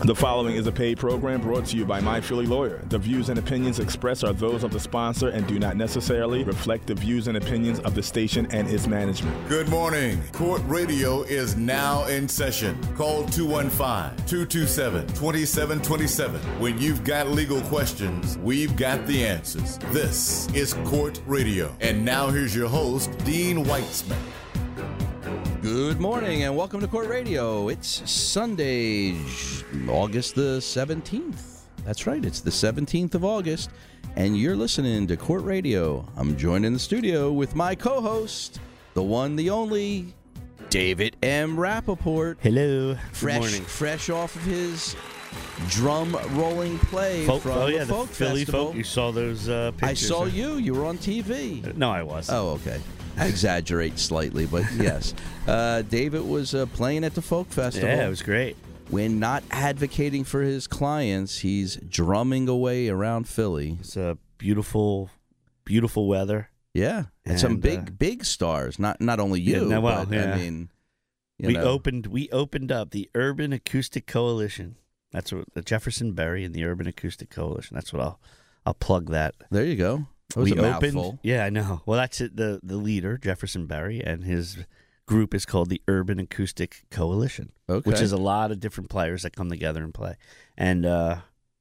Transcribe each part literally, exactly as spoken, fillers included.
The following is a paid program brought to you by My Philly Lawyer. The views and opinions expressed are those of the sponsor and do not necessarily reflect the views and opinions of the station and its management. Good morning. Court Radio is now in session. Call two one five, two two seven, two seven two seven. When you've got legal questions, we've got the answers. This is Court Radio. And now here's your host, Dean Weitzman. Good morning and welcome to Court Radio. It's Sunday, August the seventeenth. That's right, it's the seventeenth of August, and you're listening to Court Radio. I'm joined in the studio with my co-host, the one, the only, David M. Rappaport. Hello. Fresh, Good morning. fresh off of his drum rolling play Folk, from oh, yeah, the the Folk Philly Festival. Folk. You saw those uh, pictures? I saw huh? you. You were on T V. No, I wasn't. Oh, okay. I exaggerate slightly, but yes. Uh, David was uh, playing at the Folk Festival. Yeah, it was great. When not advocating for his clients, he's drumming away around Philly. It's a beautiful, beautiful weather. Yeah, and some And, big, uh, big stars. Not not only you, Yeah, no, well, but yeah. I mean, you We know. opened. We opened up the Urban Acoustic Coalition. That's what the Jefferson Berry and the Urban Acoustic Coalition. That's what I'll I'll plug that. There you go. That was we a opened. mouthful. Yeah, I know. Well, that's it. The the leader, Jefferson Berry, and his group is called the Urban Acoustic Coalition, Okay. which is a lot of different players that come together and play. And uh,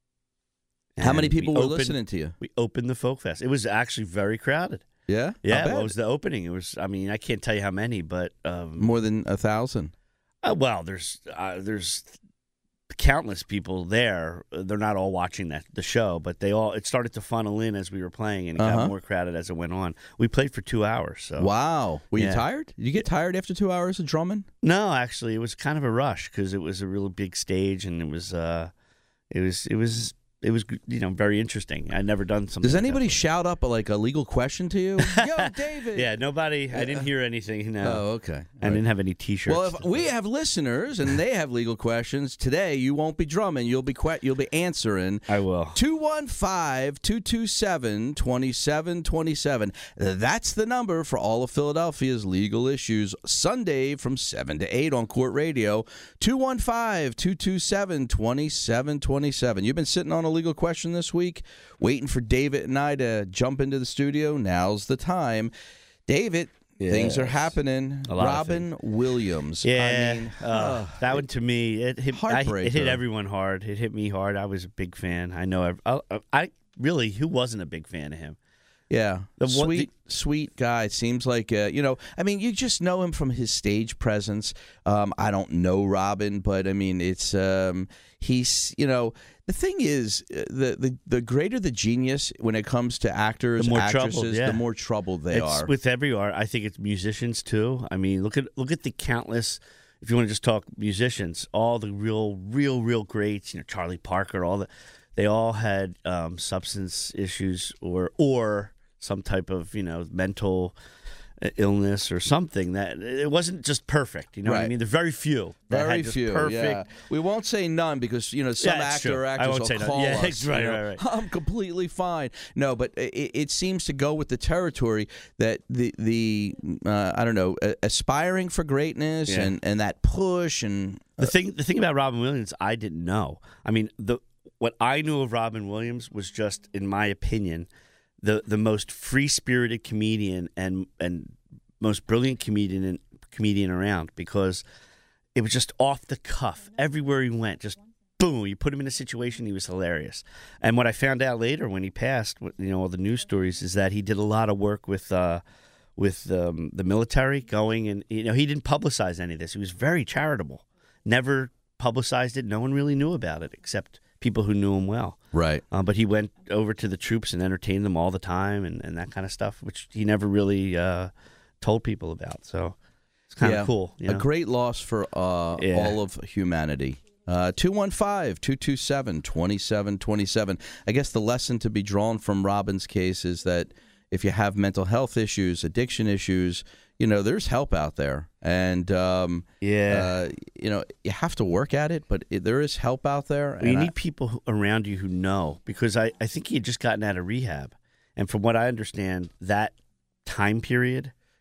How many and people we were opened- listening to you? We opened the Folk Fest. It was actually very crowded. Yeah, Yeah, How well, bad? it was the opening. It was. I mean, I can't tell you how many, but um, More than a thousand. uh, well, there's uh, there's countless people there. They're not all watching that the show, but they all. It started to funnel in as we were playing, and it Uh-huh. got more crowded as it went on. We played for two hours. So Wow. Were you Yeah. tired? Did you get tired after two hours of drumming? no, actually, it was kind of a rush because it was a really big stage, and it was uh, it was it was. It was, you know, very interesting. I'd never done something. Does like that anybody before. shout up a, like a legal question to you? Yo, David. Yeah, nobody. I didn't hear anything. No, Oh, okay. I didn't have any T-shirts. Well, if we have listeners and they have legal questions today, you won't be drumming. You'll be que- you'll be answering. I will. two one five, two two seven, two seven two seven. That's the number for all of Philadelphia's legal issues. Sunday from seven to eight on Court Radio. two one five, two two seven, two seven two seven. You've been sitting on a legal question this week, waiting for David and I to jump into the studio. Now's the time. David, things are Yes. happening. A lot of Robin Williams. Yeah, I mean, uh, that one to me, it hit. I, it Heartbreaker. hit everyone hard. It hit me hard. I was a big fan. I know. ev- I, I really, who wasn't a big fan of him? yeah, The one- sweet, sweet guy. Seems like uh, you know. I mean, you just know him from his stage presence. Um, I don't know Robin, but I mean, it's um, he's you know. The thing is, uh, the, the the greater the genius when it comes to actors, The more actresses, troubled, yeah. the more troubled they it's are. with every art. I think it's musicians too. I mean, look at look at the countless. If you want to just talk musicians, all the real, real, real greats. You know, Charlie Parker. All the, they all had um, substance issues or or some type of you know mental illness or something that it wasn't just perfect. You know what I Right. mean? There's very few. that Very had just few. Perfect. Yeah. We won't say none because you know some Yeah, that's actor true. or I actors won't will say none. call Yeah, us. right, you know, right, right. I'm completely fine. No, but it, it seems to go with the territory that the the uh, I don't know, uh, aspiring for greatness Yeah. and, and that push and The thing, the thing about Robin Williams, I didn't know. I mean, the what I knew of Robin Williams was just, in my opinion, the the most free spirited comedian and and most brilliant comedian comedian around because it was just off the cuff. Everywhere he went, just boom. You put him in a situation, he was hilarious. And what I found out later when he passed, you know, all the news stories, is that he did a lot of work with. Uh, with um, the military going and, you know, he didn't publicize any of this. He was very charitable, never publicized it. No one really knew about it except people who knew him well. right. Uh, but he went over to the troops and entertained them all the time and, and that kind of stuff, which he never really uh, told people about. So it's kind of Yeah. cool. You know? A great loss for uh, Yeah. all of humanity. Uh, two one five, two two seven, two seven two seven. I guess the lesson to be drawn from Robin's case is that if you have mental health issues, addiction issues, you know, there's help out there. And, um, Yeah. uh, you know, you have to work at it, but it, there is help out there. Well, you and I- need people who- around you who know, because I, I think he had just gotten out of rehab. And from what I understand, that time period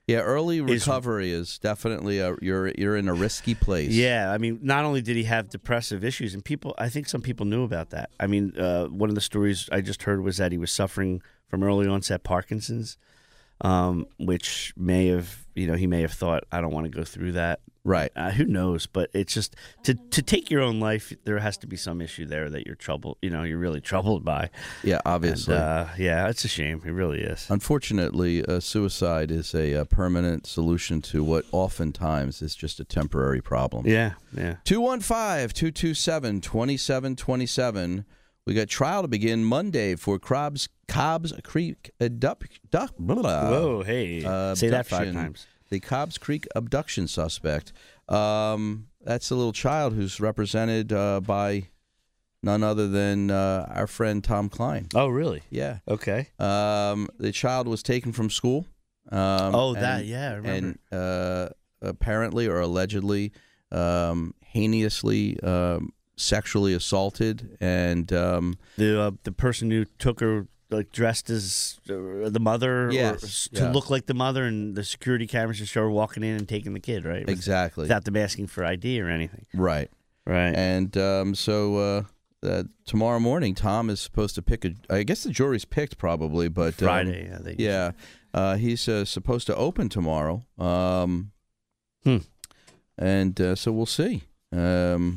Yeah, early is- recovery is definitely a you're you're in a risky place. Yeah, I mean, not only did he have depressive issues, and people, I think some people knew about that. I mean, uh, one of the stories I just heard was that he was suffering from early onset Parkinson's, um, which may have, you know, he may have thought, I don't want to go through that. Right. Uh, who knows? But it's just to to take your own life. There has to be some issue there that you're troubled. You know, you're really troubled by. Yeah, obviously. And, uh, yeah, it's a shame. It really is. Unfortunately, uh, suicide is a, a permanent solution to what oftentimes is just a temporary problem. Yeah, yeah. two one five, two two seven, two seven two seven. We got trial to begin Monday for Cobb's, Cobb's Creek abduct, duck, blah, blah, Whoa, hey, uh, say that five abduction. times. The Cobb's Creek abduction suspect. Um, that's a little child who's represented uh, by none other than uh, our friend Tom Klein. Oh, really? Yeah. Okay. Um, the child was taken from school. Um, Oh, that, and- yeah, I remember. And uh, apparently or allegedly, um, heinously um, sexually assaulted. And um, The uh, the person who took her, like, dressed as uh, the mother, Yes, or, s- to yeah. look like the mother, and the security cameras just show her walking in and taking the kid, right? exactly. Without them asking for I D or anything. Right. Right. And um, so uh, uh, tomorrow morning, Tom is supposed to pick a. I guess the jury's picked probably, but um, Friday, I think. yeah, uh, he's uh, supposed to open tomorrow. Um, Hmm. And uh, so we'll see. Um,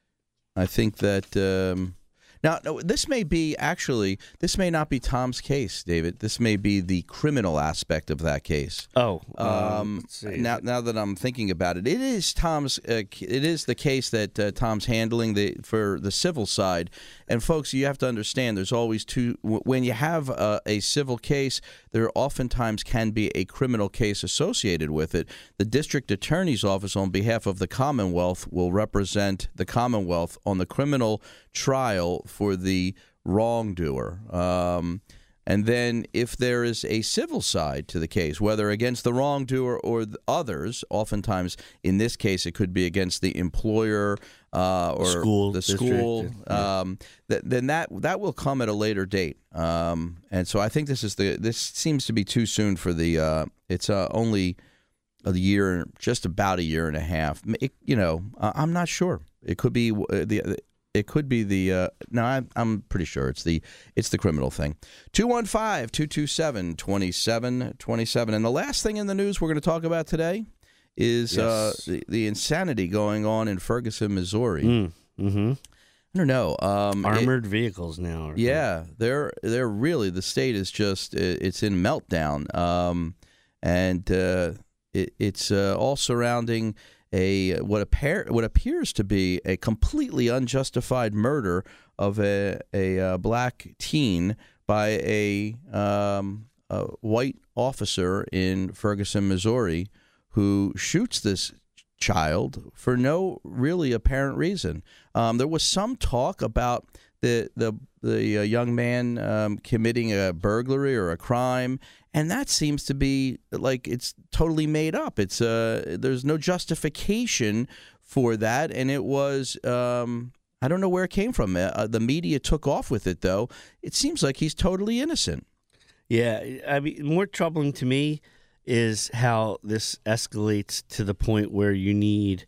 I think that um, now no, this may be actually this may not be Tom's case, David. This may be the criminal aspect of that case. Oh. uh, Um, let's see. now, now that I'm thinking about it, it is Tom's. Uh, it is the case that uh, Tom's handling the for the civil side. And folks, you have to understand, there's always two. When you have a, a civil case, there oftentimes can be a criminal case associated with it. The district attorney's office, on behalf of the Commonwealth, will represent the Commonwealth on the criminal trial for the wrongdoer. Um, And then if there is a civil side to the case, whether against the wrongdoer or the others, oftentimes in this case it could be against the employer uh, or School, the district, school, yeah. um, th- then that that will come at a later date. Um, and so I think this is the this seems to be too soon for the. Uh, it's uh, only a year, just about a year and a half. It, you know, uh, I'm not sure. It could be uh, the. It could be the uh, no. I'm, I'm pretty sure it's the it's the criminal thing. two one five, two two seven, two seven two seven. And the last thing in the news we're going to talk about today is uh, Yes. the, the insanity going on in Ferguson, Missouri. Mm, mm-hmm. I don't know. Um, it- Armored vehicles now. Or yeah, they're they're really the state is just it's in meltdown, um, and uh, it, it's uh, all surrounding a what appear what appears to be a completely unjustified murder of a a, uh black teen by a, um, a white officer in Ferguson, Missouri, who shoots this child for no really apparent reason. Um, there was some talk about the the the uh, young man um, committing a burglary or a crime, and that seems to be like it's totally made up. It's uh, there's no justification for that, and it was um, I don't know where it came from. Uh, the media took off with it, though. It seems like he's totally innocent. Yeah, I mean, more troubling to me is how this escalates to the point where you need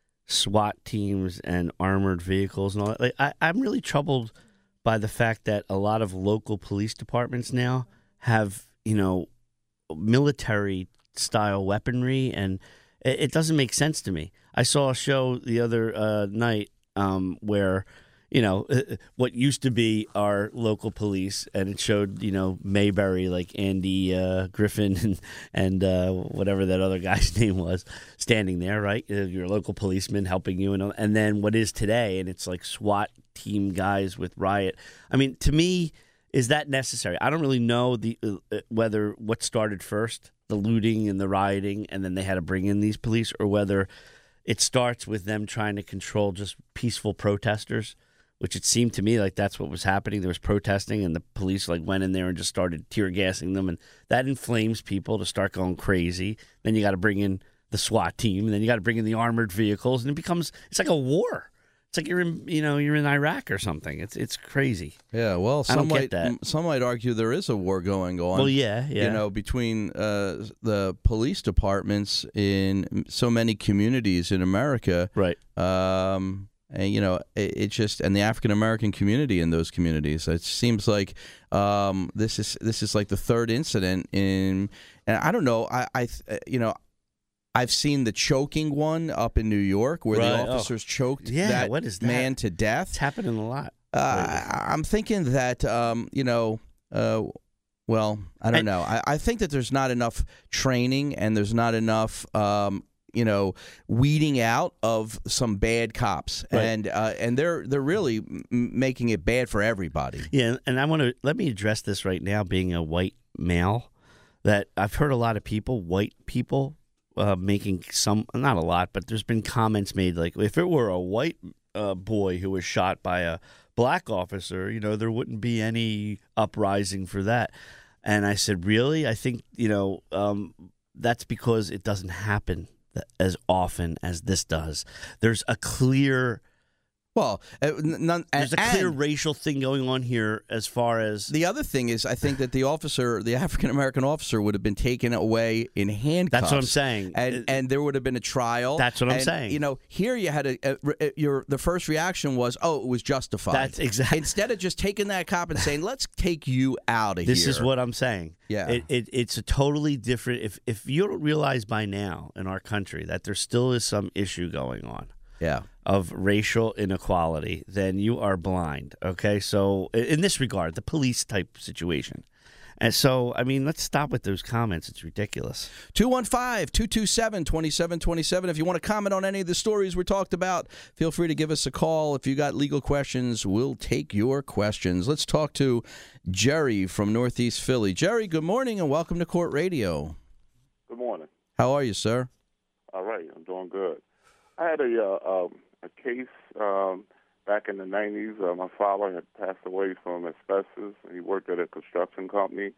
SWAT teams and armored vehicles and all that. Like, I, I'm really troubled by the fact that a lot of local police departments now have, you know, military style weaponry, and it, it doesn't make sense to me. I saw a show the other uh, night um, where, you know, what used to be our local police, and it showed, you know, Mayberry, like Andy uh, Griffin and and uh, whatever that other guy's name was, standing there, right? Your local policeman helping you, and and then what is today, and it's like SWAT team guys with riot. I mean, to me, is that necessary? I don't really know the uh, whether what started first, the looting and the rioting, and then they had to bring in these police, or whether it starts with them trying to control just peaceful protesters, which it seemed to me like that's what was happening. There was protesting, and the police like went in there and just started tear gassing them, and that inflames people to start going crazy. Then you got to bring in the SWAT team, and then you got to bring in the armored vehicles, and it becomes it's like a war. It's like you're in, you know, you're in Iraq or something. It's it's crazy. Yeah, well, I some don't might get that. some might argue there is a war going on. Well, yeah, yeah. You know, between uh, the police departments in so many communities in America, Right. Um, and you know, it, it just and the African American community in those communities. It seems like um, this is this is like the third incident in, and I don't know. I, I you know. I've seen the choking one up in New York where Right. the officers Oh. choked Yeah, that, what is that? man to death. It's happening a lot. Uh, I, I'm thinking that, um, you know, uh, well, I don't And- know. I, I think that there's not enough training and there's not enough, um, you know, weeding out of some bad cops, Right. and uh, and they're they're really m- making it bad for everybody. Yeah, and I want to let me address this right now. Being a white male, that I've heard a lot of people, white people, uh, making some, not a lot, but there's been comments made like, if it were a white uh, boy who was shot by a black officer, you know, there wouldn't be any uprising for that. And I said, really? I think, you know, um, that's because it doesn't happen th- as often as this does. There's a clear, Well, uh, n- none, there's a and, clear racial thing going on here as far as The other thing is, I think that the officer, the African American officer, would have been taken away in handcuffs. That's what I'm saying. and It- and there would have been a trial. That's what I'm And, saying. You know, here you had a, a, a your the first reaction was, oh, it was justified. That's exactly- Instead of just taking that cop and saying, let's take you out of This here. is what I'm saying. Yeah. It, it it's a totally different. If if you don't realize by now in our country that there still is some issue going on Yeah. of racial inequality, then you are blind. Okay, so i- in this regard, the police type situation. And so, I mean, let's stop with those comments. It's ridiculous. two one five, two two seven, two seven two seven. If you want to comment on any of the stories we talked about, feel free to give us a call. If you got legal questions, we'll take your questions. Let's talk to Jerry from Northeast Philly. Jerry, good morning and welcome to Court Radio. Good morning. How are you, sir? All right, I'm doing good. I had a uh, um, a case um, back in the nineties. Uh, my father had passed away from asbestos, and he worked at a construction company.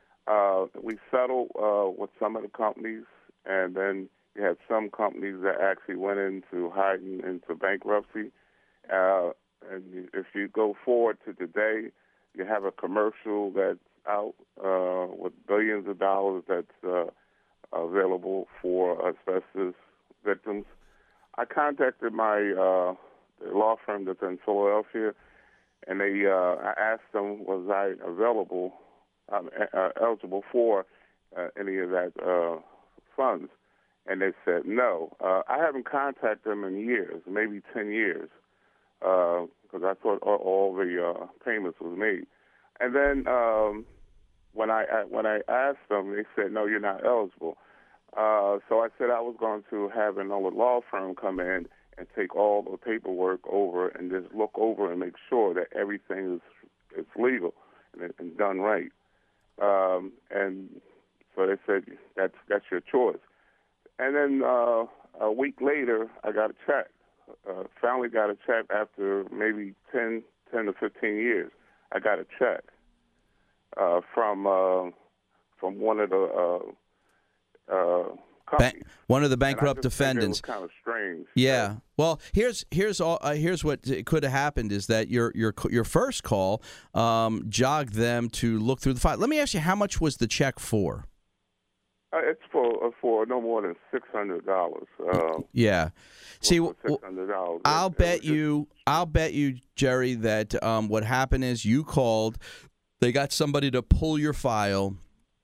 Uh, we settled uh, with some of the companies, and then you had some companies that actually went into hiding into bankruptcy. Uh, and if you go forward to today, you have a commercial that's out uh, with billions of dollars that's uh, available for asbestos victims. I contacted my uh, law firm that's in Philadelphia, and they uh, I asked them, was I available, um, uh, eligible for uh, any of that uh, funds, and they said no. Uh, I haven't contacted them in years, maybe ten years, because uh, I thought all, all the uh, payments was made. And then um, when I, I when I asked them, they said no, you're not eligible. Uh, so I said I was going to have another law firm come in and take all the paperwork over and just look over and make sure that everything is is legal and, and done right. Um, and so they said that's that's your choice. And then uh, a week later, I got a check. Uh, finally got a check after maybe ten, ten to fifteen years. I got a check uh, from uh, from one of the uh, Uh, Ba- one of the bankrupt and I just think defendants. It was kind of strange. Yeah. Well, here's here's all uh, here's what could have happened is that your your your first call um, jogged them to look through the file. Let me ask you, how much was the check for? Uh, it's for uh, for no more than six hundred dollars. Uh, Yeah. See, w- six hundred dollars. I'll bet you, I'll bet you, Jerry, that um, what happened is you called, they got somebody to pull your file.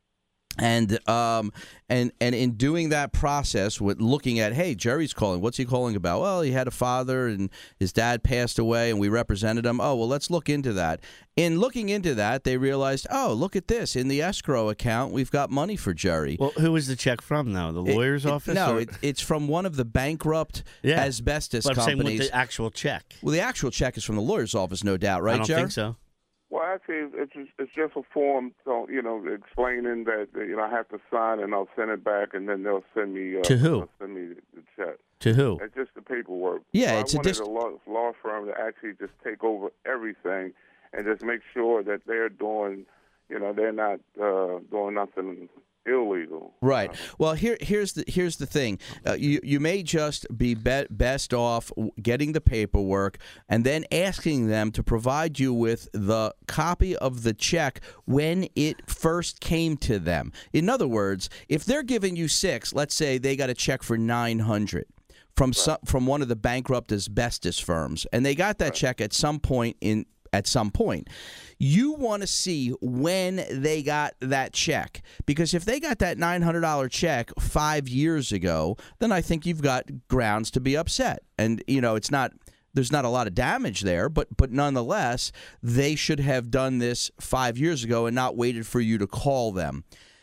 And um and and in doing that process, with looking at, hey, Jerry's calling. What's he calling about? Well, he had a father and his dad passed away, and we represented him. Oh, well, let's look into that. In looking into that, they realized, oh, look at this. In the escrow account, we've got money for Jerry. Well, who was the check from, though? The It- lawyer's it- office? No, or- it, it's from one of the bankrupt Yeah. asbestos but I'm saying companies. with the actual check. Well, the actual check is from the lawyer's office, no doubt, right, I don't Jerry? think so. Well, actually, it's just, it's just a form, so you know, explaining that you know I have to sign, and I'll send it back, and then they'll send me uh, To who? they'll send me the check. To who? It's just the paperwork. Yeah, so it's I a wanted dis- a law, law firm to actually just take over everything and just make sure that they're doing, you know, they're not uh, doing nothing illegal. Right. Uh, Well, here here's the here's the thing. Uh, you you may just be, be best off getting the paperwork and then asking them to provide you with the copy of the check when it first came to them. In other words, if they're giving you six, let's say they got a check for nine hundred from some, from one of the bankrupt asbestos firms, and they got that Right. check at some point in. At some point, you want to see when they got that check, because if they got that nine hundred dollars check five years ago, then I think you've got grounds to be upset. And, you know, it's not there's not a lot of damage there, but but nonetheless, they should have done this five years ago and not waited for you to call them.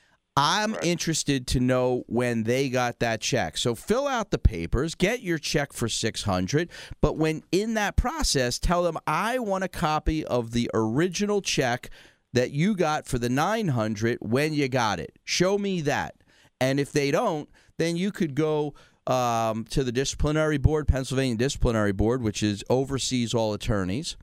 I'm Right. interested to know when they got that check. So fill out the papers, get your check for six hundred dollars, but when in that process, tell them I want a copy of the original check that you got for the nine hundred dollars when you got it. Show me that. And if they don't, then you could go um, to the disciplinary board, Pennsylvania Disciplinary Board, which is oversees all attorneys.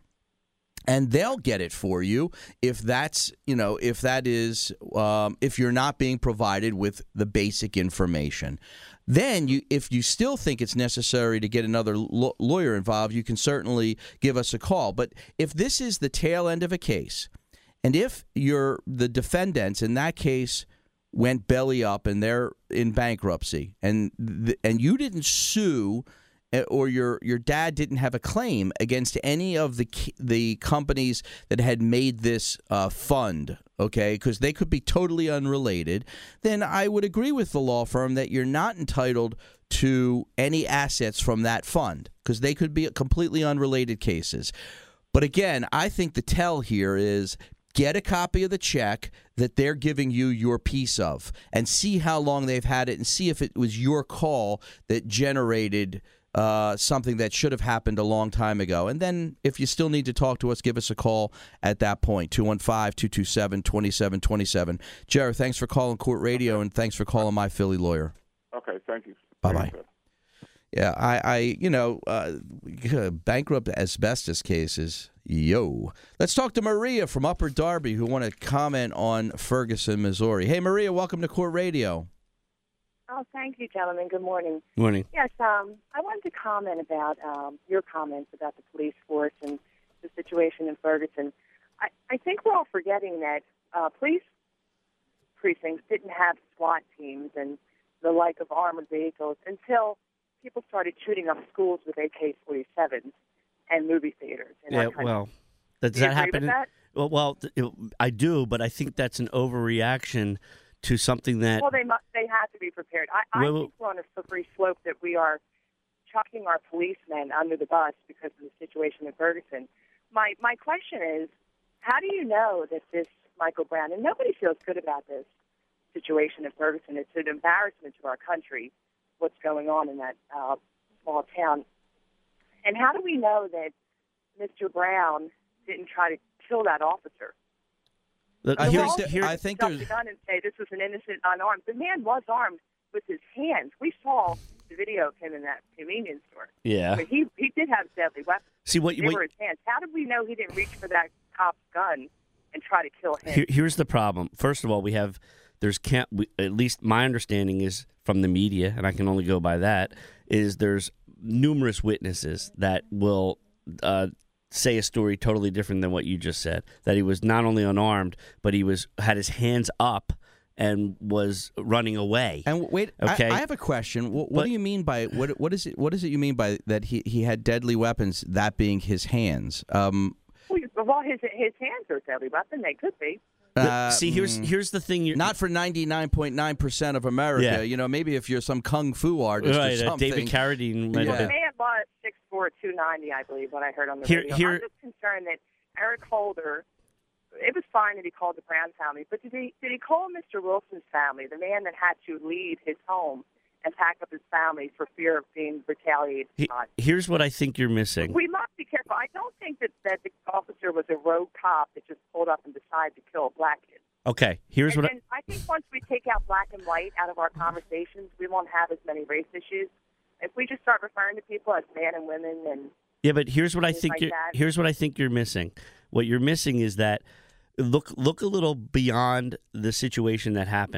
And they'll get it for you if that's, you know, if that is, um, if you're not being provided with the basic information. Then, you, if you still think it's necessary to get another lo- lawyer involved, you can certainly give us a call. But if this is the tail end of a case, and if you're the defendants in that case went belly up and they're in bankruptcy, and th- and you didn't sue, or your your dad didn't have a claim against any of the the companies that had made this uh, fund, okay, because they could be totally unrelated, then I would agree with the law firm that you're not entitled to any assets from that fund, because they could be completely unrelated cases. But again, I think the tell here is get a copy of the check that they're giving you your piece of and see how long they've had it and see if it was your call that generated Uh, something that should have happened a long time ago. And then if you still need to talk to us, give us a call at that point, two one five, two two seven, two seven two seven. Jared, thanks for calling Court Radio, and thanks for calling My Philly Lawyer. Okay, thank you. Bye-bye. Thank you. Yeah, I, I you know, uh, bankrupt asbestos cases, yo. Let's talk to Maria from Upper Darby who want to comment on Ferguson, Missouri. Hey, Maria, welcome to Court Radio. Oh, thank you, gentlemen. Good morning. Morning. Yes, um, I wanted to comment about um, your comments about the police force and the situation in Ferguson. I, I think we're all forgetting that uh, police precincts didn't have SWAT teams and the like of armored vehicles until people started shooting up schools with A K forty-sevens and movie theaters. In Yeah, our country. well, does Do you that agree happen? with that? Well, well, th- I do, but I think that's an overreaction to something that. Well, they must, they have to be prepared. I, I Well, think we're on a slippery slope that we are chucking our policemen under the bus because of the situation in Ferguson. My my question is, how do you know that this Michael Brown, and nobody feels good about this situation in Ferguson. It's an embarrassment to our country, what's going on in that uh, small town. And how do we know that Mister Brown didn't try to kill that officer? Look, I here's- think that- here- I think Drop there's- the gun and say this was an innocent, unarmed. The man was armed with his hands. We saw the video of him in that convenience store. yeah. But he he did have deadly weapons. See what They you. were What, his hands. How did we know he didn't reach for that cop's gun and try to kill him? here, here's the problem. First of all, we have there's can't we, at least my understanding is from the media, and I can only go by that. Is there's numerous witnesses that will uh, say a story totally different than what you just said. That he was not only unarmed, but he was had his hands up and was running away. And wait, Okay. I, I have a question. What, what But- do you mean by what? What is it? What is it you mean by that? He he had deadly weapons. That being his hands. Um. Well, his his hands are a deadly weapon. They could be. uh, See, here's mm, here's the thing. You're, not for ninety-nine point nine percent of America. Yeah. You know, maybe if you're some kung fu artist right. or Uh, something. David Carradine. might Yeah. have The been- man was six four, two ninety, I believe, what I heard on the Here- radio. here- I'm just concerned that Eric Holder, it was fine that he called the Brown family, but did he did he call Mister Wilson's family, the man that had to leave his home and pack up his family for fear of being retaliated He- on? here's what I think you're missing. We must be careful. I don't think that, that the officer was a rogue cop that just pulled up and decided to kill a black kid. Okay, here's And, what I, and I think once we take out black and white out of our conversations, we won't have as many race issues. If we just start referring to people as men and women and yeah, but here's what I things think like you're that. here's what I think you're missing. What you're missing is that look look a little beyond the situation that happened.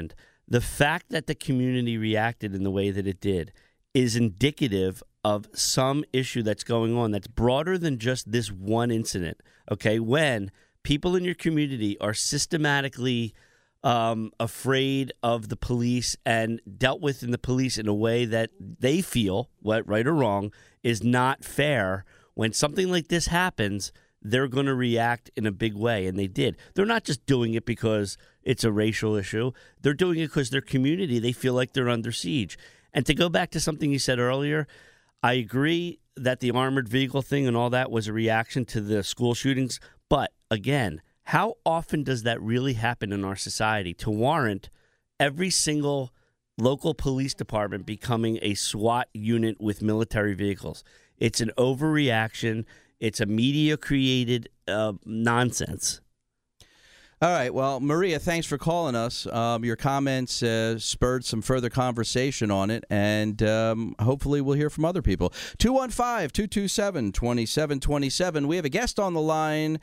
The fact that the community reacted in the way that it did is indicative of some issue that's going on that's broader than just this one incident, okay? When people in your community are systematically um, afraid of the police and dealt with in the police in a way that they feel, what, right or wrong, is not fair, when something like this happens, they're going to react in a big way, and they did. They're not just doing it because it's a racial issue. They're doing it because their community, they feel like they're under siege. And to go back to something you said earlier, I agree that the armored vehicle thing and all that was a reaction to the school shootings. But, again, how often does that really happen in our society to warrant every single local police department becoming a SWAT unit with military vehicles? It's an overreaction. It's a media-created uh, nonsense. All right. Well, Maria, thanks for calling us. Um, your comments uh, spurred some further conversation on it, and um, hopefully we'll hear from other people. two one five, two two seven, two seven two seven. We have a guest on the line,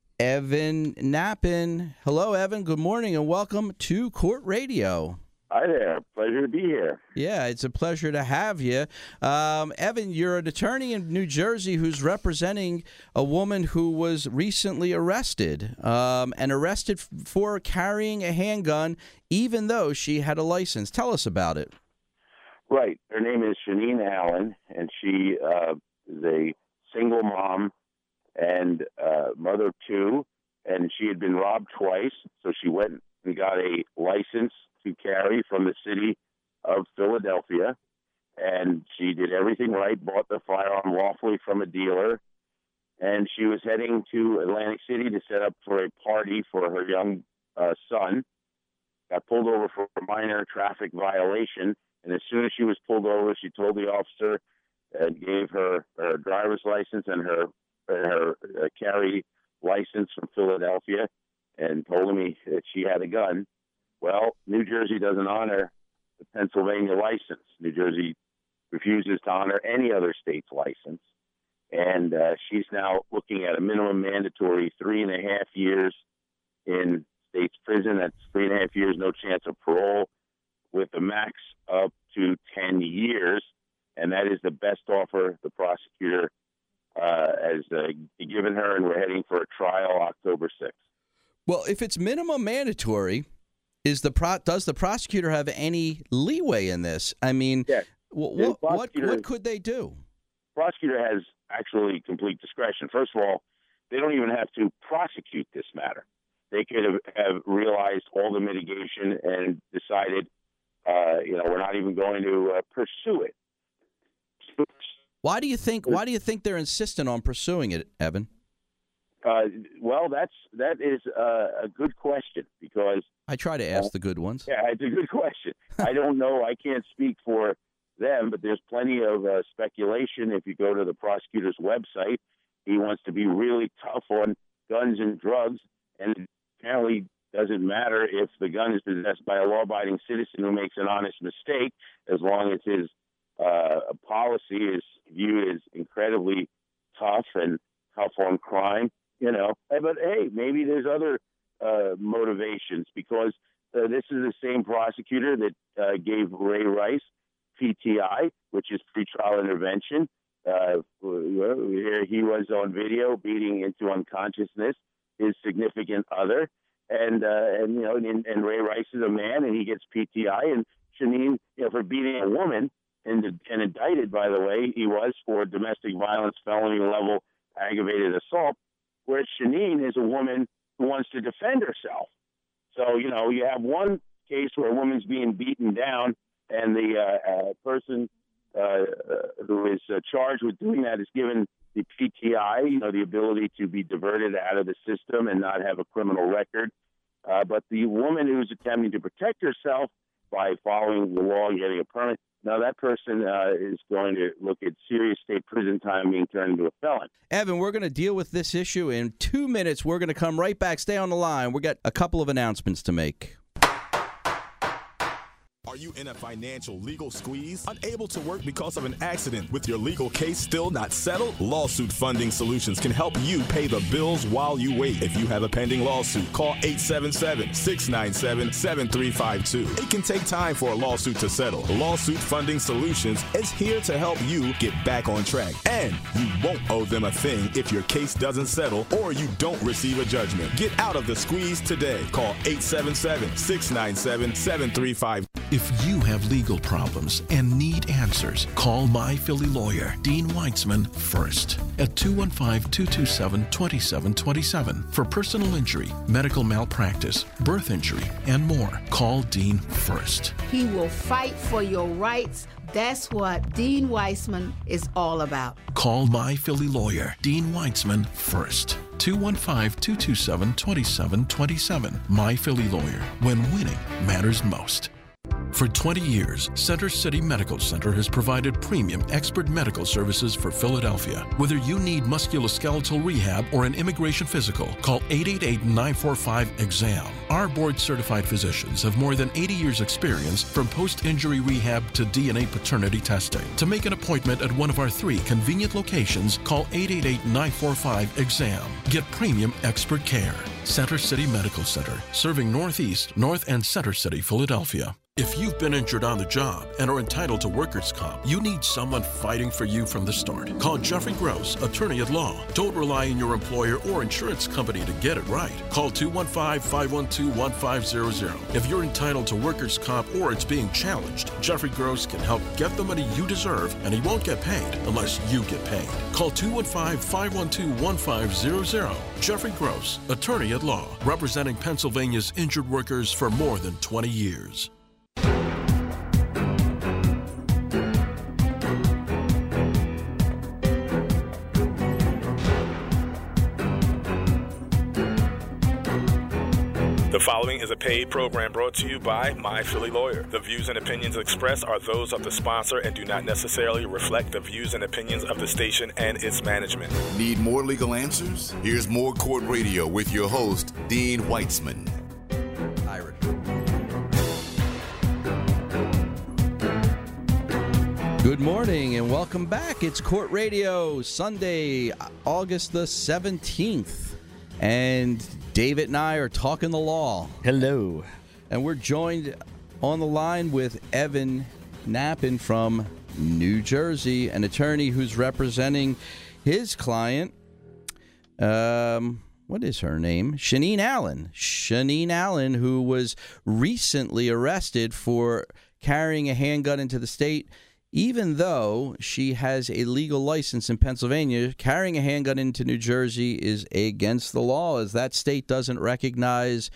Evan Nappen. Hello, Evan. Good morning, and welcome to Court Radio. Hi there. Pleasure to be here. Yeah, it's a pleasure to have you. Um, Evan, you're an attorney in New Jersey who's representing a woman who was recently arrested, um, and arrested f- for carrying a handgun, even though she had a license. Tell us about it. Right. Her name is Shaneen Allen, and she uh, is a single mom and uh, mother of two, and she had been robbed twice, so she went and got a license to carry from the city of Philadelphia, and she did everything right, bought the firearm lawfully from a dealer, and she was heading to Atlantic City to set up for a party for her young uh, son. Got pulled over for a minor traffic violation, and as soon as she was pulled over, she told the officer and gave her her driver's license and her her uh, carry license from Philadelphia, and told me that she had a gun. Well, New Jersey doesn't honor the Pennsylvania license. New Jersey refuses to honor any other state's license. And uh, she's now looking at a minimum mandatory three and a half years in state's prison. That's three and a half years, no chance of parole, with a max up to ten years. And that is the best offer the prosecutor uh, has uh, given her, and we're heading for a trial October sixth. Well, if it's minimum mandatory, is the pro- does the prosecutor have any leeway in this? I mean, yeah. w- what, what what could they do? Prosecutor has actually complete discretion. First of all, they don't even have to prosecute this matter. They could have, have realized all the mitigation and decided, uh, you know, we're not even going to uh, pursue it. Why do you think? Why do you think they're insistent on pursuing it, Evan? Uh, well, that's that is uh, a good question, because I try to ask uh, the good ones. Yeah, it's a good question. I don't know. I can't speak for them, but there's plenty of uh, speculation. If you go to the prosecutor's website, he wants to be really tough on guns and drugs, and it apparently doesn't matter if the gun is possessed by a law-abiding citizen who makes an honest mistake, as long as his uh, policy is viewed as incredibly tough and tough on crime. You know, but hey, maybe there's other uh, motivations, because uh, this is the same prosecutor that uh, gave Ray Rice P T I, which is pretrial intervention. Uh, here he was on video beating into unconsciousness his significant other, and uh, and you know, and, and Ray Rice is a man, and he gets P T I, and Shaneen, you know, for beating a woman, and and indicted, by the way, he was for domestic violence felony level aggravated assault. Whereas Shaneen is a woman who wants to defend herself. So, you know, you have one case where a woman's being beaten down, and the uh, uh, person uh, who is uh, charged with doing that is given the P T I, you know, the ability to be diverted out of the system and not have a criminal record. Uh, but the woman who's attempting to protect herself by following the law and getting a permit, now that person uh, is going to look at serious state prison time, being turned into a felon. Evan, we're going to deal with this issue in two minutes. We're going to come right back. Stay on the line. We've got a couple of announcements to make. Are Are you in a financial legal squeeze? Unable to work because of an accident? With your legal case still not settled? Lawsuit Funding Solutions can help you pay the bills while you wait. If you have a pending lawsuit, call eight seven seven, six nine seven, seven three five two. It can take time for a lawsuit to settle. Lawsuit Funding Solutions is here to help you get back on track. And you won't owe them a thing if your case doesn't settle or you don't receive a judgment. Get out of the squeeze today. Call eight seven seven, six nine seven, seven three five two. If you have legal problems and need answers, call My Philly Lawyer, Dean Weitzman, first at two one five, two two seven, two seven two seven for personal injury, medical malpractice, birth injury, and more. Call Dean first. He will fight for your rights. That's what Dean Weitzman is all about. Call My Philly Lawyer, Dean Weitzman, first. two one five, two two seven, two seven two seven. My Philly Lawyer, when winning matters most. For twenty years, Center City Medical Center has provided premium expert medical services for Philadelphia. Whether you need musculoskeletal rehab or an immigration physical, call eight eight eight, nine four five, exam. Our board-certified physicians have more than eighty years' experience from post-injury rehab to D N A paternity testing. To make an appointment at one of our three convenient locations, call eight eight eight, nine four five, exam. Get premium expert care. Center City Medical Center, serving Northeast, North, and Center City, Philadelphia. If you've been injured on the job and are entitled to workers' comp, you need someone fighting for you from the start. Call Jeffrey Gross, attorney at law. Don't rely on your employer or insurance company to get it right. Call two one five, five one two, one five zero zero. If you're entitled to workers' comp or it's being challenged, Jeffrey Gross can help get the money you deserve, and he won't get paid unless you get paid. Call two one five, five one two, one five zero zero. Jeffrey Gross, attorney at law, representing Pennsylvania's injured workers for more than twenty years. The following is a paid program brought to you by My Philly Lawyer. The views and opinions expressed are those of the sponsor and do not necessarily reflect the views and opinions of the station and its management. Need more legal answers? Here's More Court Radio with your host, Dean Weitzman. Irish. Good morning and welcome back. It's Court Radio, Sunday, August the seventeenth. And David and I are talking the law. Hello. And we're joined on the line with Evan Knappen from New Jersey, an attorney who's representing his client. Um, what is her name? Shanine Allen. Shanine Allen, who was recently arrested for carrying a handgun into the state. Even though she has a legal license in Pennsylvania, carrying a handgun into New Jersey is against the law, as that state doesn't recognize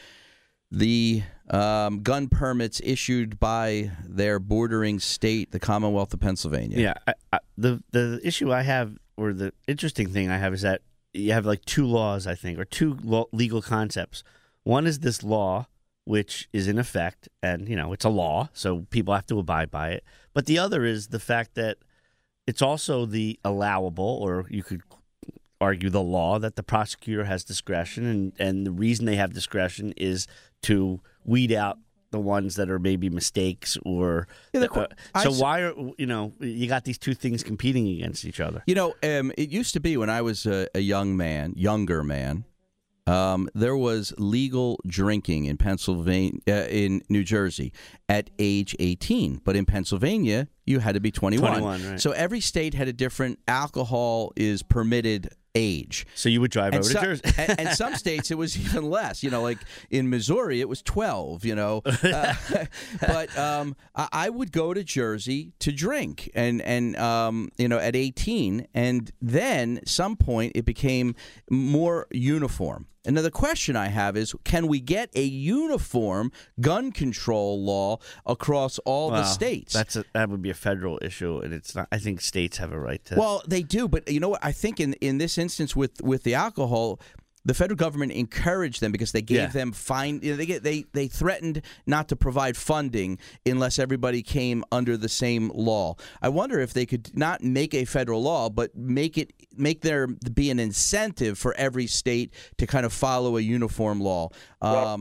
the um, gun permits issued by their bordering state, the Commonwealth of Pennsylvania. Yeah, I, I, the the issue I have, or the interesting thing I have, is that you have like two laws, I think, or two law, legal concepts. One is this law, which is in effect, and, you know, it's a law, so people have to abide by it. But the other is the fact that it's also the allowable, or you could argue the law, that the prosecutor has discretion, and, and the reason they have discretion is to weed out the ones that are maybe mistakes or yeah, the, uh, so I, why are you know you got these two things competing against each other? You know, um, it used to be when I was a, a young man, younger man. Um, there was legal drinking in Pennsylvania, uh, in New Jersey, at age eighteen. But in Pennsylvania, you had to be twenty-one. twenty-one, right. So every state had a different alcohol is permitted age. So you would drive and over some, to Jersey. and, and some states, it was even less. You know, like in Missouri, it was twelve, you know. Uh, but um, I, I would go to Jersey to drink, and, and um, you know, at eighteen. And then some point, it became more uniform. And now the question I have is, can we get a uniform gun control law across all well, the states? That's a, that would be a federal issue, and it's not. I think states have a right to. Well, they do, but you know what? I think in, in this instance with, with the alcohol, the federal government encouraged them because they gave yeah. them fine. You know, they get they they threatened not to provide funding unless everybody came under the same law. I wonder if they could not make a federal law, but make it make there be an incentive for every state to kind of follow a uniform law. Um,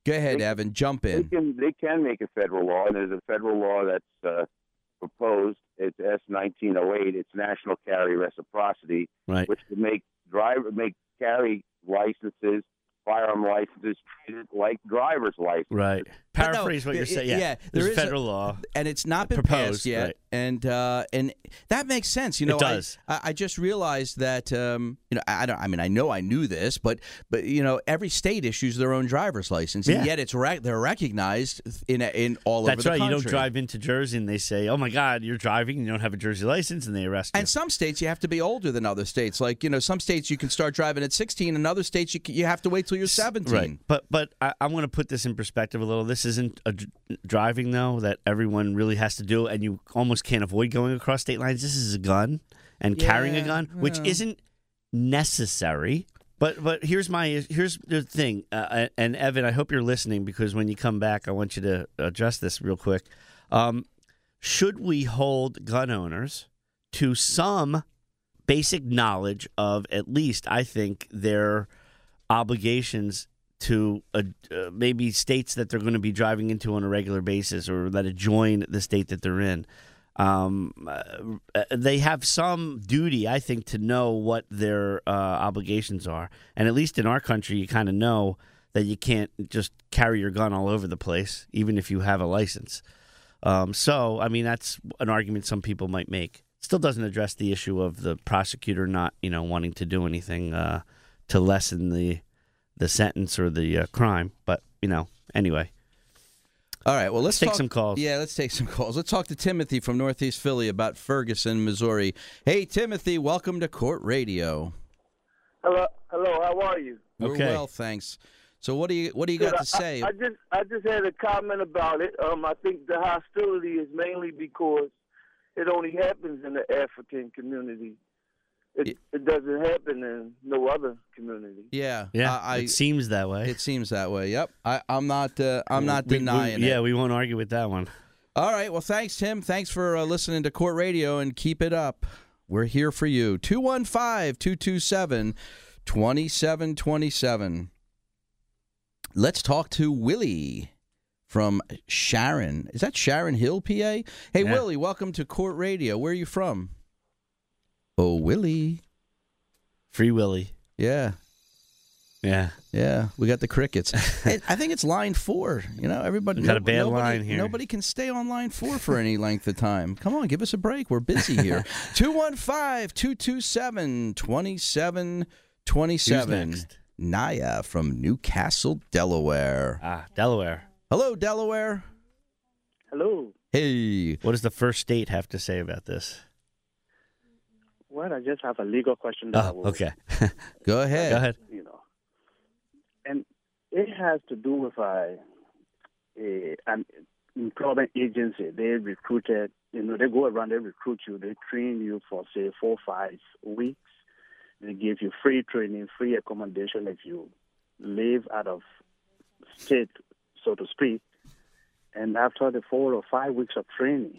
Go ahead, They- Evan. Jump They in. can they can make a federal law, and there's a federal law that's uh, proposed. It's S nineteen oh eight. It's national carry reciprocity, Right. which would make driver make carry licenses, firearm licenses treated like driver's licenses. Right. But no, Paraphrase what you're y- saying. yeah, Yeah. there There's is a- federal law. And it's not been Proposed, passed yet, right. and uh, and that makes sense. You It know, I- does. I, I just realized that um, you know I don't. I mean, I know I knew this, but but you know, every state issues their own driver's license, and Yeah. yet it's rec- they're recognized in in all That's over the right. country. You don't drive into Jersey and they say, "Oh my God, you're driving and you don't have a Jersey license," and they arrest you. And some states you have to be older than other states. Like you know, some states you can start driving at sixteen, and other states you c- you have to wait till you're seventeen. Right. But but I, I'm going to put this in perspective a little. This isn't a dr- driving though that everyone really has to do, and you almost can't avoid going across state lines. This is a gun and carrying a Yeah, gun, which well. isn't necessary. But but here's my here's the thing, uh, and Evan, I hope you're listening because when you come back, I want you to address this real quick. Um, should we hold gun owners to some basic knowledge of at least, I think, their obligations to uh, uh, maybe states that they're going to be driving into on a regular basis or that adjoin the state that they're in? Um, uh, they have some duty, I think, to know what their uh, obligations are. And at least in our country, you kind of know that you can't just carry your gun all over the place, even if you have a license. Um, so, I mean, that's an argument some people might make. Still doesn't address the issue of the prosecutor not, you know, wanting to do anything uh, to lessen the the sentence or the uh, crime. But, you know, anyway. All right, well, let's Take talk- some calls. Yeah, let's take some calls. Let's talk to Timothy from Northeast Philly about Ferguson, Missouri. Hey, Timothy, welcome to Court Radio. Hello, hello. How are you? We're Okay. well, thanks. So, what do you what do you got Good. to say? I, I just I just had a comment about it. Um, I think the hostility is mainly because it only happens in the African community. It, it doesn't happen in no other community. yeah, Yeah, I, it seems that way. it seems that way. Yep, I, I'm not uh, I'm not We- we- denying it. Yeah, we won't argue with that one. All right, well, thanks, Tim. Thanks for uh, listening to Court Radio, and keep it up. We're here for you. two one five, two two seven, two seven two seven. Let's talk to Willie from Sharon. Is that Sharon Hill, P A? Hey, Yeah. Willie, welcome to Court Radio. Where are you from? Oh, Willie. Free Willy. Yeah, Yeah. yeah. We got the crickets. It- I think it's line four. You know, everybody. We got a no- bad nobody, line here. Nobody can stay on line four for any length of time. Come on, give us a break. We're busy here. two one five, two two seven, two seven two seven. Who's next? Naya from Newcastle, Delaware. Ah, Delaware. Hello, Delaware. Hello. Hey. What does the first state have to say about this? Well, I just have a legal question that I Oh, will, okay. Go ahead. Go ahead. you know, and it has to do with a, a an employment agency. They recruited, you know, they go around, they recruit you, they train you for say four, five weeks. They give you free training, free accommodation if you live out of state, so to speak. And after the four or five weeks of training,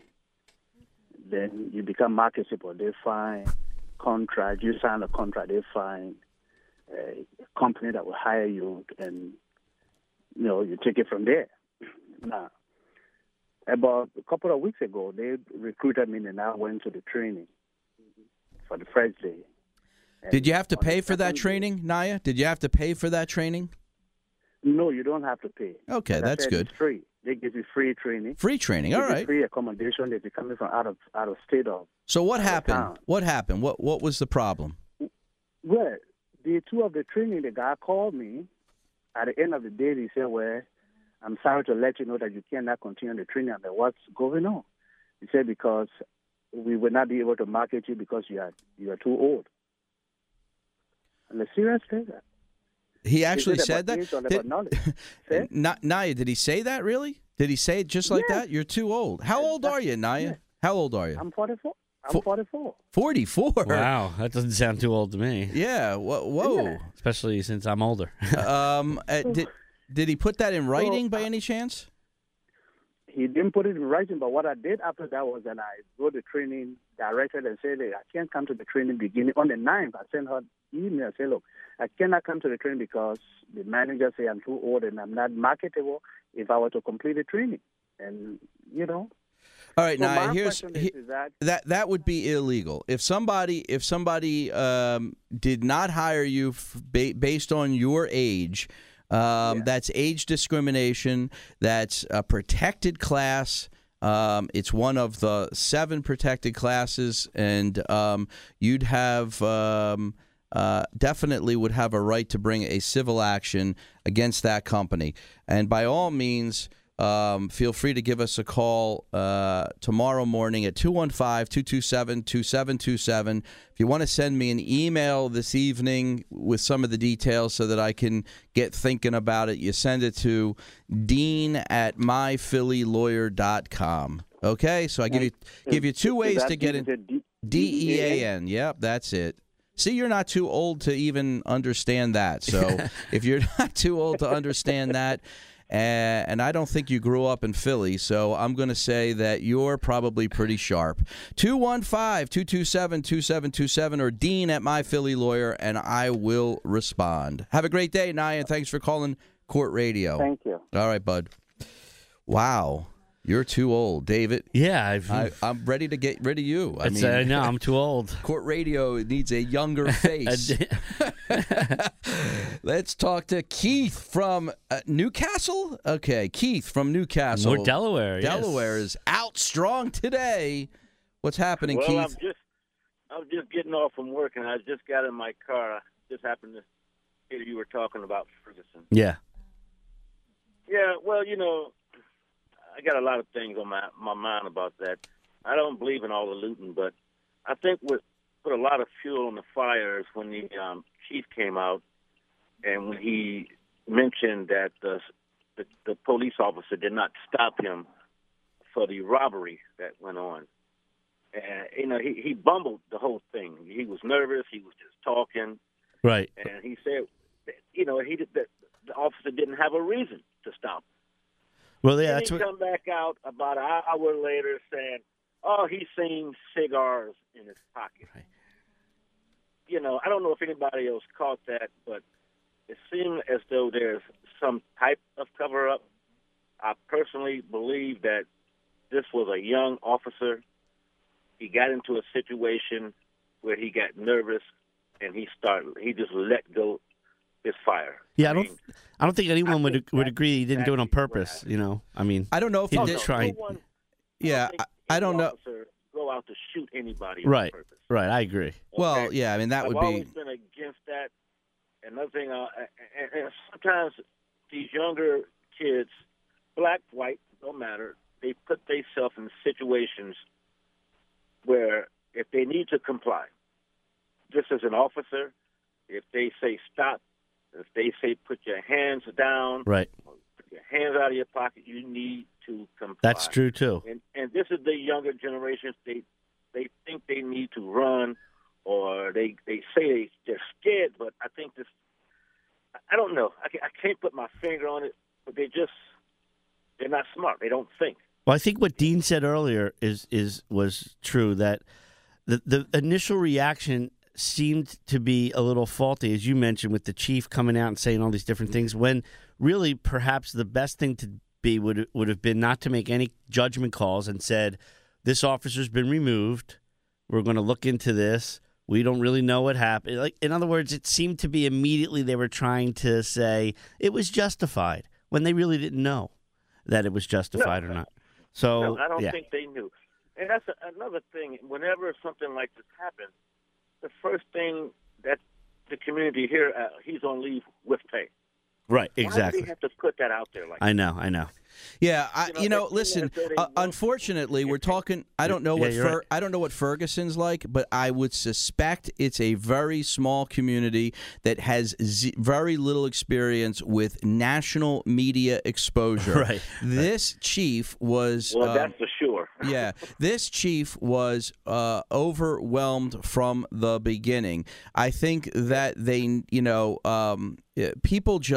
then you become marketable. They find contract, you sign a contract, they find a company that will hire you, and you know you take it from there. Now, about a couple of weeks ago, they recruited me, and I went to the training for the first day. And Did you have to on the pay for that second day- training, Naya? Did you have to pay for that training? No, you don't have to pay. Okay, Like I that's said, good. It's free. They give you free training. Free training. They All give you right. Free accommodation if you're coming from out of out of state or. So what out of happened? town. What happened? What what was the problem? Well, the two of the training, the guy called me. At the end of the day, he said, well, I'm sorry to let you know that you cannot continue the training. I said, what's going on? He said, because we will not be able to market you because you are you are too old. And the serious thing. He actually Is it said about that? age or Did- about knowledge? Say? Na- Naya, did he say that really? Did he say it just like Yeah. that? You're too old. How old are you, Naya? Yeah. How old are you? I'm forty-four. I'm Fo- forty-four. forty-four. Wow, that doesn't sound too old to me. Yeah. Whoa. whoa. Yeah. Especially since I'm older. um. uh, did Did he put that in writing by any chance? He didn't put it in writing, but what I did after that was that I wrote the training director and said, I can't come to the training beginning. On the ninth, I sent her email, say, look, I cannot come to the training because the manager say I'm too old and I'm not marketable if I were to complete the training. And, you know. All right, so now my here's question is, he- is that, that that would be illegal if somebody if somebody um, did not hire you f- ba- based on your age. Um, Yeah. That's age discrimination. That's a protected class. Um, it's one of the seven protected classes, and um, you'd have um, uh, definitely would have a right to bring a civil action against that company. And by all means, um, feel free to give us a call uh, tomorrow morning at two one five, two two seven, two seven two seven. If you want to send me an email this evening with some of the details so that I can get thinking about it, you send it to dean at my philly lawyer dot com. Okay, so I give you give you two ways to get in. D E A N. Yep, that's it. See, you're not too old to even understand that. So if you're not too old to understand that, uh, and I don't think you grew up in Philly, so I'm going to say that you're probably pretty sharp. two one five, two two seven, two seven two seven or Dean at My Philly Lawyer, and I will respond. Have a great day, Nia, and thanks for calling Court Radio. Thank you. All right, bud. Wow. You're too old, David. Yeah, I've, I, I'm ready to get rid of you. I it's, mean, uh, no, I'm too old. Court Radio needs a younger face. Let's talk to Keith from uh, Newcastle. Okay, Keith from Newcastle. More Delaware. Delaware yes. is out strong today. What's happening, well, Keith? I'm just, I was just getting off from work, and I just got in my car. I just happened to hear you were talking about Ferguson. Yeah. Yeah, well, you know, I got a lot of things on my my mind about that. I don't believe in all the looting, but I think what put a lot of fuel on the fires when the um, chief came out and when he mentioned that the, the the police officer did not stop him for the robbery that went on. And you know, he he bumbled the whole thing. He was nervous. He was just talking. Right. And he said, that, you know, he did, that the officer didn't have a reason to stop him. Well, yeah, Then that's he what. come back out about an hour later saying, "Oh, he's seen cigars in his pocket." Right. You know, I don't know if anybody else caught that, but it seemed as though there's some type of cover-up. I personally believe that this was a young officer. He got into a situation where he got nervous, and he started. He just let go his fire. Yeah, I, I don't. mean, I don't think anyone I would think would that's agree he didn't do it on exactly what purpose. happened. You know, I mean, I don't know if he he Oh, did did. no, try. no one, Yeah, think I, I any don't know. officer go out to shoot anybody Right. on purpose. Right, I agree. Well, Okay? yeah, I mean that I've would be. always been against that. Another thing, uh, and, and sometimes these younger kids, black, white, don't matter, they put themselves in situations where if they need to comply, just as an officer, if they say stop, if they say put your hands down, Right. put your hands out of your pocket, you need to comply. That's true too. And and this is the younger generation. They they think they need to run, or they they say they're scared. But I think this. I don't know. I, I can't put my finger on it, but they just they're not smart. They don't think. Well, I think what Dean said earlier is is was true, that the the initial reaction seemed to be a little faulty, as you mentioned, with the chief coming out and saying all these different things, when really perhaps the best thing to be would would have been not to make any judgment calls and said, this officer's been removed. We're going to look into this. We don't really know what happened. Like, in other words, it seemed to be immediately they were trying to say it was justified when they really didn't know that it was justified No. or not. So, No, I don't yeah. think they knew. And that's a, another thing. Whenever something like this happens, the first thing that the community hear, uh, he's on leave with pay. Right, Why do exactly. they have to put that out there like that? I know, I know. Yeah, I, You know, you know. they feel Listen, as though they uh, want- unfortunately, we're talking. I don't know Yeah, what you're Fer- right. I don't know what Ferguson's like, but I would suspect it's a very small community that has z- very little experience with national media exposure. Right. This chief was. Well, um, that's for sure. yeah, this chief was uh, overwhelmed from the beginning. I think that they, you know, um, eh, people just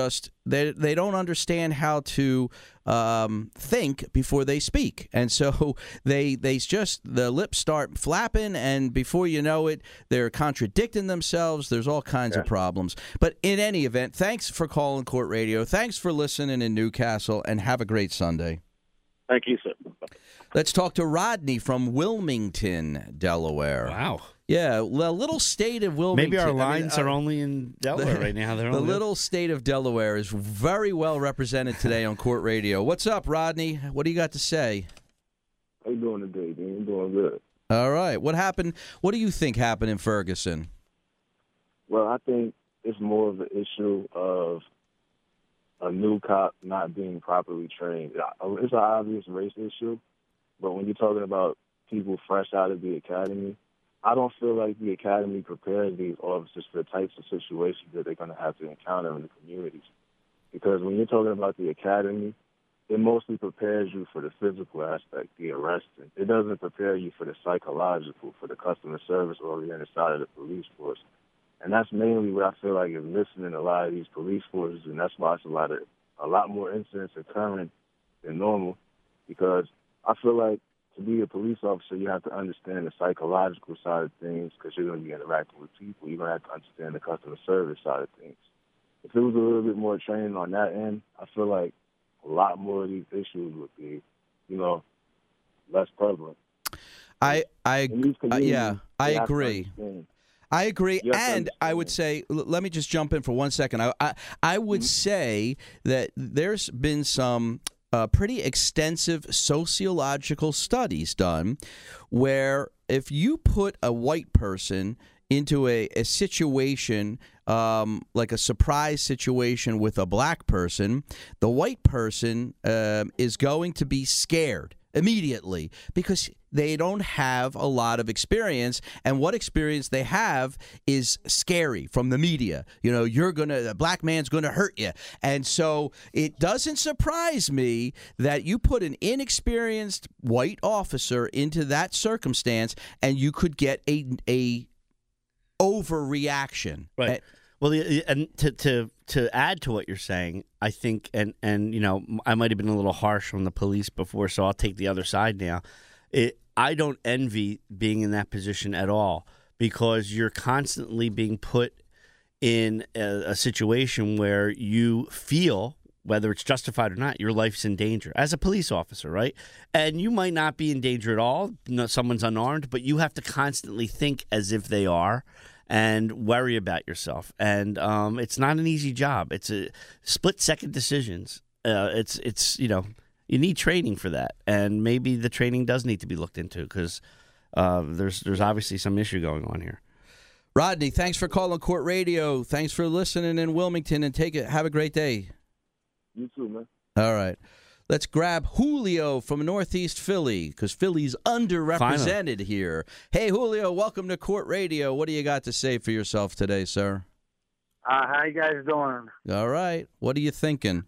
they they don't understand how to um, think before they speak, and so they they just the lips start flapping, and before you know it, they're contradicting themselves. There's all kinds yeah. of problems. But in any event, thanks for calling Court Radio. Thanks for listening in Newcastle, and have a great Sunday. Thank you, sir. Let's talk to Rodney from Wilmington, Delaware. Wow. Yeah, the little state of Wilmington. Maybe our lines I mean, are uh, only in Delaware the, right now. They're the only little state of Delaware is very well represented today on Court Radio. What's up, Rodney? What do you got to say? How you doing today, man? I'm doing good. All right. What happened? What do you think happened in Ferguson? Well, I think it's more of an issue of a new cop not being properly trained. It's an obvious race issue, but when you're talking about people fresh out of the academy, I don't feel like the academy prepares these officers for the types of situations that they're going to have to encounter in the communities. Because when you're talking about the academy, it mostly prepares you for the physical aspect, the arresting. It doesn't prepare you for the psychological, for the customer service oriented side of the police force. And that's mainly what I feel like is missing in a lot of these police forces, and that's why it's a lot of a lot more incidents occurring than normal. Because I feel like to be a police officer, you have to understand the psychological side of things because you're going to be interacting with people. You're going to have to understand the customer service side of things. If it was a little bit more training on that end, I feel like a lot more of these issues would be, you know, less prevalent. I I uh, yeah, I agree. I agree, and I would say, l- let me just jump in for one second. I I, I would mm-hmm. say that there's been some uh, pretty extensive sociological studies done where if you put a white person into a, a situation um, like a surprise situation with a black person, the white person uh, is going to be scared immediately because they don't have a lot of experience, and what experience they have is scary from the media. You know, you're going to, a black man's going to hurt you. And so it doesn't surprise me that you put an inexperienced white officer into that circumstance and you could get a a overreaction. Right. Well, and to to to add to what you're saying, I think, and and you know, I might have been a little harsh on the police before, so I'll take the other side now. It, I don't envy being in that position at all because you're constantly being put in a, a situation where you feel, whether it's justified or not, your life's in danger as a police officer, right? And you might not be in danger at all. No, someone's unarmed, but you have to constantly think as if they are and worry about yourself. And um, it's not an easy job. It's a split-second decisions. Uh, it's it's you know. You need training for that, and maybe the training does need to be looked into because uh, there's there's obviously some issue going on here. Rodney, thanks for calling Court Radio. Thanks for listening in Wilmington, and take it. Have a great day. You too, man. All right. Let's grab Julio from Northeast Philly because Philly's underrepresented Finally. here. Hey, Julio, welcome to Court Radio. What do you got to say for yourself today, sir? Uh, how you guys doing? All right. What are you thinking?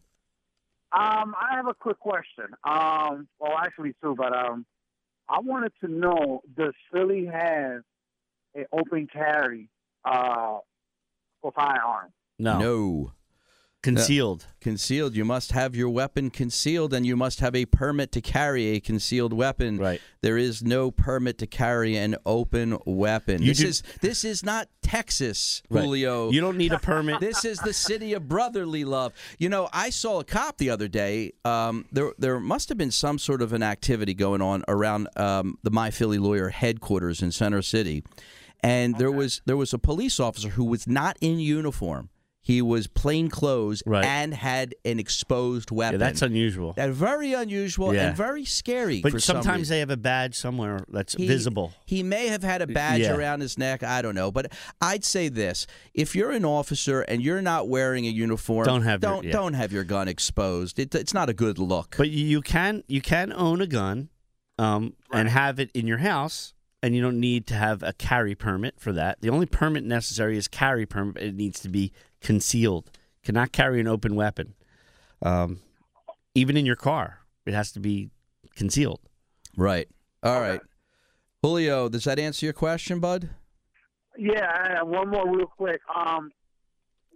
Um, I have a quick question. Um, well, actually two, but um, I wanted to know: does Philly have an open carry uh, for firearms? No. No. Concealed. Uh, concealed. You must have your weapon concealed, and you must have a permit to carry a concealed weapon. Right. There is no permit to carry an open weapon. You this do- is this is not Texas, Right. Julio. You don't need a permit. This is the city of brotherly love. You know, I saw a cop the other day. Um, there, there must have been some sort of an activity going on around um, the My Philly Lawyer headquarters in Center City, and okay. there was there was a police officer who was not in uniform. He was plain clothes right. and had an exposed weapon. Yeah, that's unusual. That's very unusual yeah. and very scary. But for sometimes some they have a badge somewhere that's he, visible. He may have had a badge yeah. around his neck. I don't know. But I'd say this: if you're an officer and you're not wearing a uniform, don't have don't your, yeah. don't have your gun exposed. It, it's not a good look. But you can you can own a gun um, right. and have it in your house. And you don't need to have a carry permit for that. The only permit necessary is carry permit. It needs to be concealed. Cannot carry an open weapon. Um, even in your car, it has to be concealed. Right. All okay. right. Julio, does that answer your question, bud? Yeah, I have one more real quick. Um,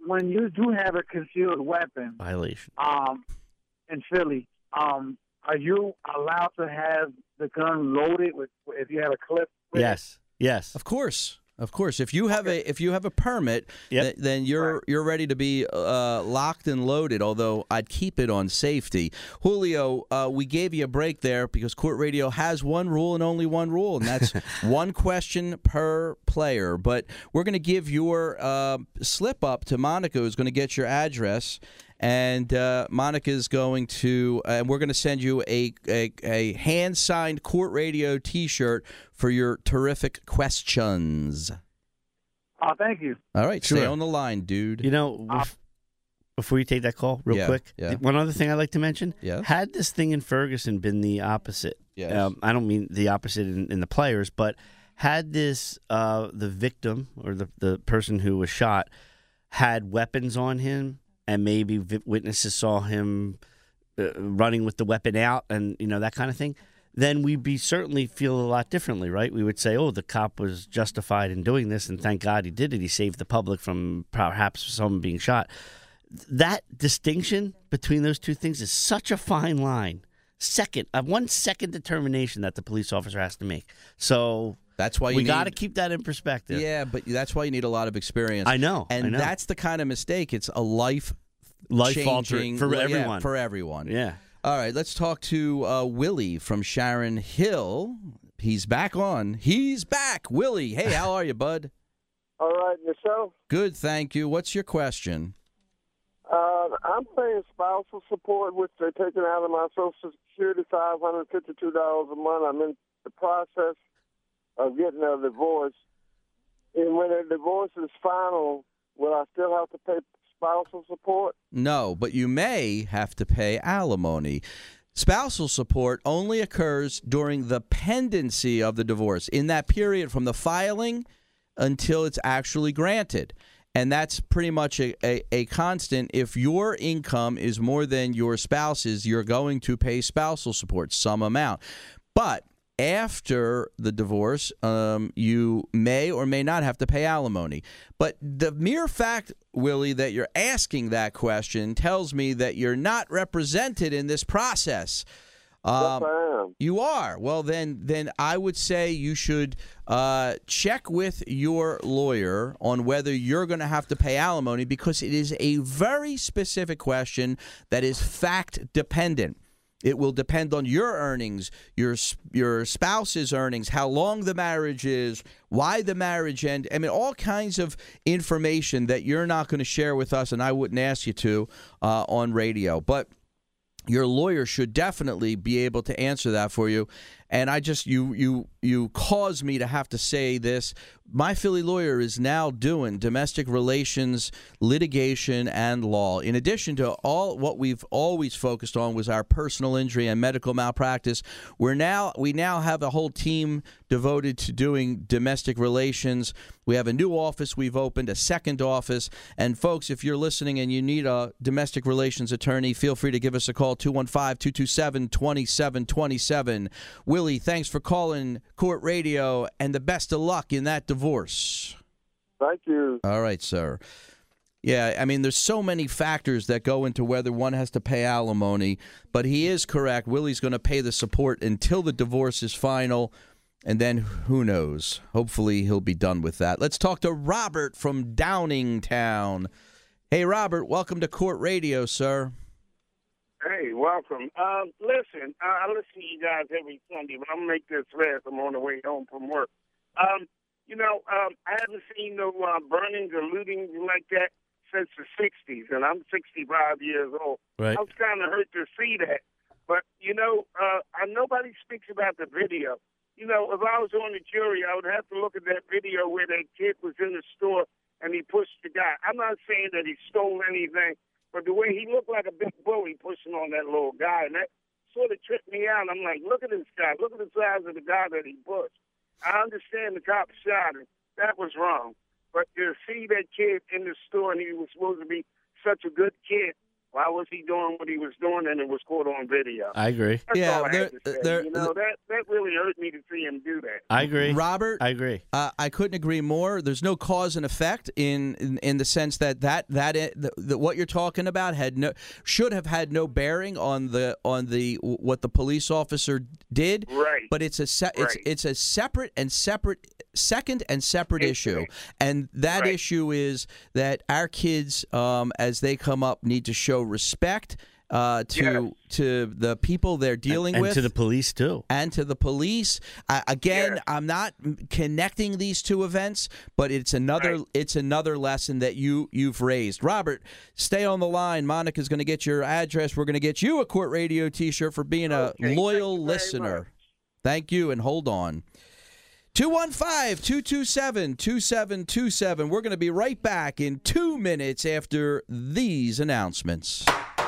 when you do have a concealed weapon Violation. um, in Philly, um, are you allowed to have the gun loaded with if you have a clip? With Yes. Yes. Of course. Of course, if you have a if you have a permit, Yep. th- then you're you're ready to be uh, locked and loaded. Although I'd keep it on safety. Julio, uh, we gave you a break there because Court Radio has one rule and only one rule, and that's one question per player. But we're going to give your uh, slip up to Monica, who's going to get your address. And uh, Monica's going to, uh, and we're going to send you a, a, a hand-signed Court Radio T-shirt for your terrific questions. Oh, thank you. All right, stay Sure. on the line, dude. You know, bef- before you take that call, real Yeah, quick, yeah. one other thing I'd like to mention. Yes. Had this thing in Ferguson been the opposite, Yes. um, I don't mean the opposite in, in the players, but had this, uh, the victim or the, the person who was shot had weapons on him, and maybe vi- witnesses saw him uh, running with the weapon out and, you know, that kind of thing, then we'd be certainly feel a lot differently, right? We would say, oh, the cop was justified in doing this, and thank God he did it. He saved the public from perhaps someone being shot. That distinction between those two things is such a fine line. Second, a one second determination that the police officer has to make. So that's why you we need, got to keep that in perspective. Yeah, but that's why you need a lot of experience. I know, and I know. that's the kind of mistake. It's a life, Life altering for well, yeah, everyone. for everyone. Yeah. All right, let's talk to uh, Willie from Sharon Hill. He's back on. He's back, Willie. Hey, how are you, bud? All right, yourself? Good, thank you. What's your question? Uh, I'm paying spousal support, which they're taking out of my Social Security, five hundred fifty-two dollars a month. I'm in the process of getting a divorce. And when a divorce is final, will I still have to pay spousal support? No, but you may have to pay alimony. Spousal support only occurs during the pendency of the divorce, in that period from the filing until it's actually granted. And that's pretty much a, a, a constant. If your income is more than your spouse's, you're going to pay spousal support, some amount. But after the divorce, um, you may or may not have to pay alimony. But the mere fact, Willie, that you're asking that question tells me that you're not represented in this process. Um, yes, I am. You are. Well, then, then I would say you should uh, check with your lawyer on whether you're going to have to pay alimony, because it is a very specific question that is fact dependent. It will depend on your earnings, your your spouse's earnings, how long the marriage is, why the marriage ended. I mean, all kinds of information that you're not going to share with us, and I wouldn't ask you to uh, on radio. But your lawyer should definitely be able to answer that for you. And I just, you you you cause me to have to say this. My Philly lawyer is now doing domestic relations, litigation, and law. In addition to all what we've always focused on was our personal injury and medical malpractice, we're now we now have a whole team devoted to doing domestic relations. We have a new office we've opened, a second office. And folks, if you're listening and you need a domestic relations attorney, feel free to give us a call, two one five, two two seven, two seven two seven. Willie, thanks for calling Court Radio, and the best of luck in that divorce. Thank you. All right, sir. Yeah, I mean, there's so many factors that go into whether one has to pay alimony, but he is correct. Willie's going to pay the support until the divorce is final, and then who knows? Hopefully he'll be done with that. Let's talk to Robert from Downingtown. Hey, Robert, welcome to Court Radio, sir. Hey, welcome. Um, listen, I, I listen to you guys every Sunday, but I'm going to make this fast. I'm on the way home from work. Um, you know, um, I haven't seen no uh, burnings or looting like that since the sixties, and I'm sixty-five years old. Right. I was kind of hurt to see that. But, you know, uh, I, nobody speaks about the video. You know, if I was on the jury, I would have to look at that video where that kid was in the store and he pushed the guy. I'm not saying that he stole anything, but the way he looked like a big bully pushing on that little guy, and that sort of tripped me out. I'm like, look at this guy. Look at the size of the guy that he pushed. I understand the cop shot him. That was wrong. But to see that kid in the store, and he was supposed to be such a good kid, Why was he doing what he was doing and it was caught on video? I agree. That's Yeah, all I there- had to say. there- you know, that, that really hurt me to see him do that. I agree. Robert, I agree. Uh, I couldn't agree more. There's no cause and effect in in, in the sense that that that the, the, what you're talking about had no should have had no bearing on the on the what the police officer did. Right. But it's a se- it's Right. it's a separate and separate second and separate issue, and that Right. issue is that our kids, um, as they come up, need to show respect. Uh, to Yes. to the people they're dealing and with, to the police too, and to the police. Uh, again, Yes. I'm not connecting these two events, but it's another Right. it's another lesson that you you've raised. Robert, stay on the line. Monica's going to get your address. We're going to get you a Court Radio T-shirt for being a Okay, loyal thank you very listener. much. Thank you, and hold on. two one five, two two seven, two seven two seven. We're going to be right back in two minutes after these announcements.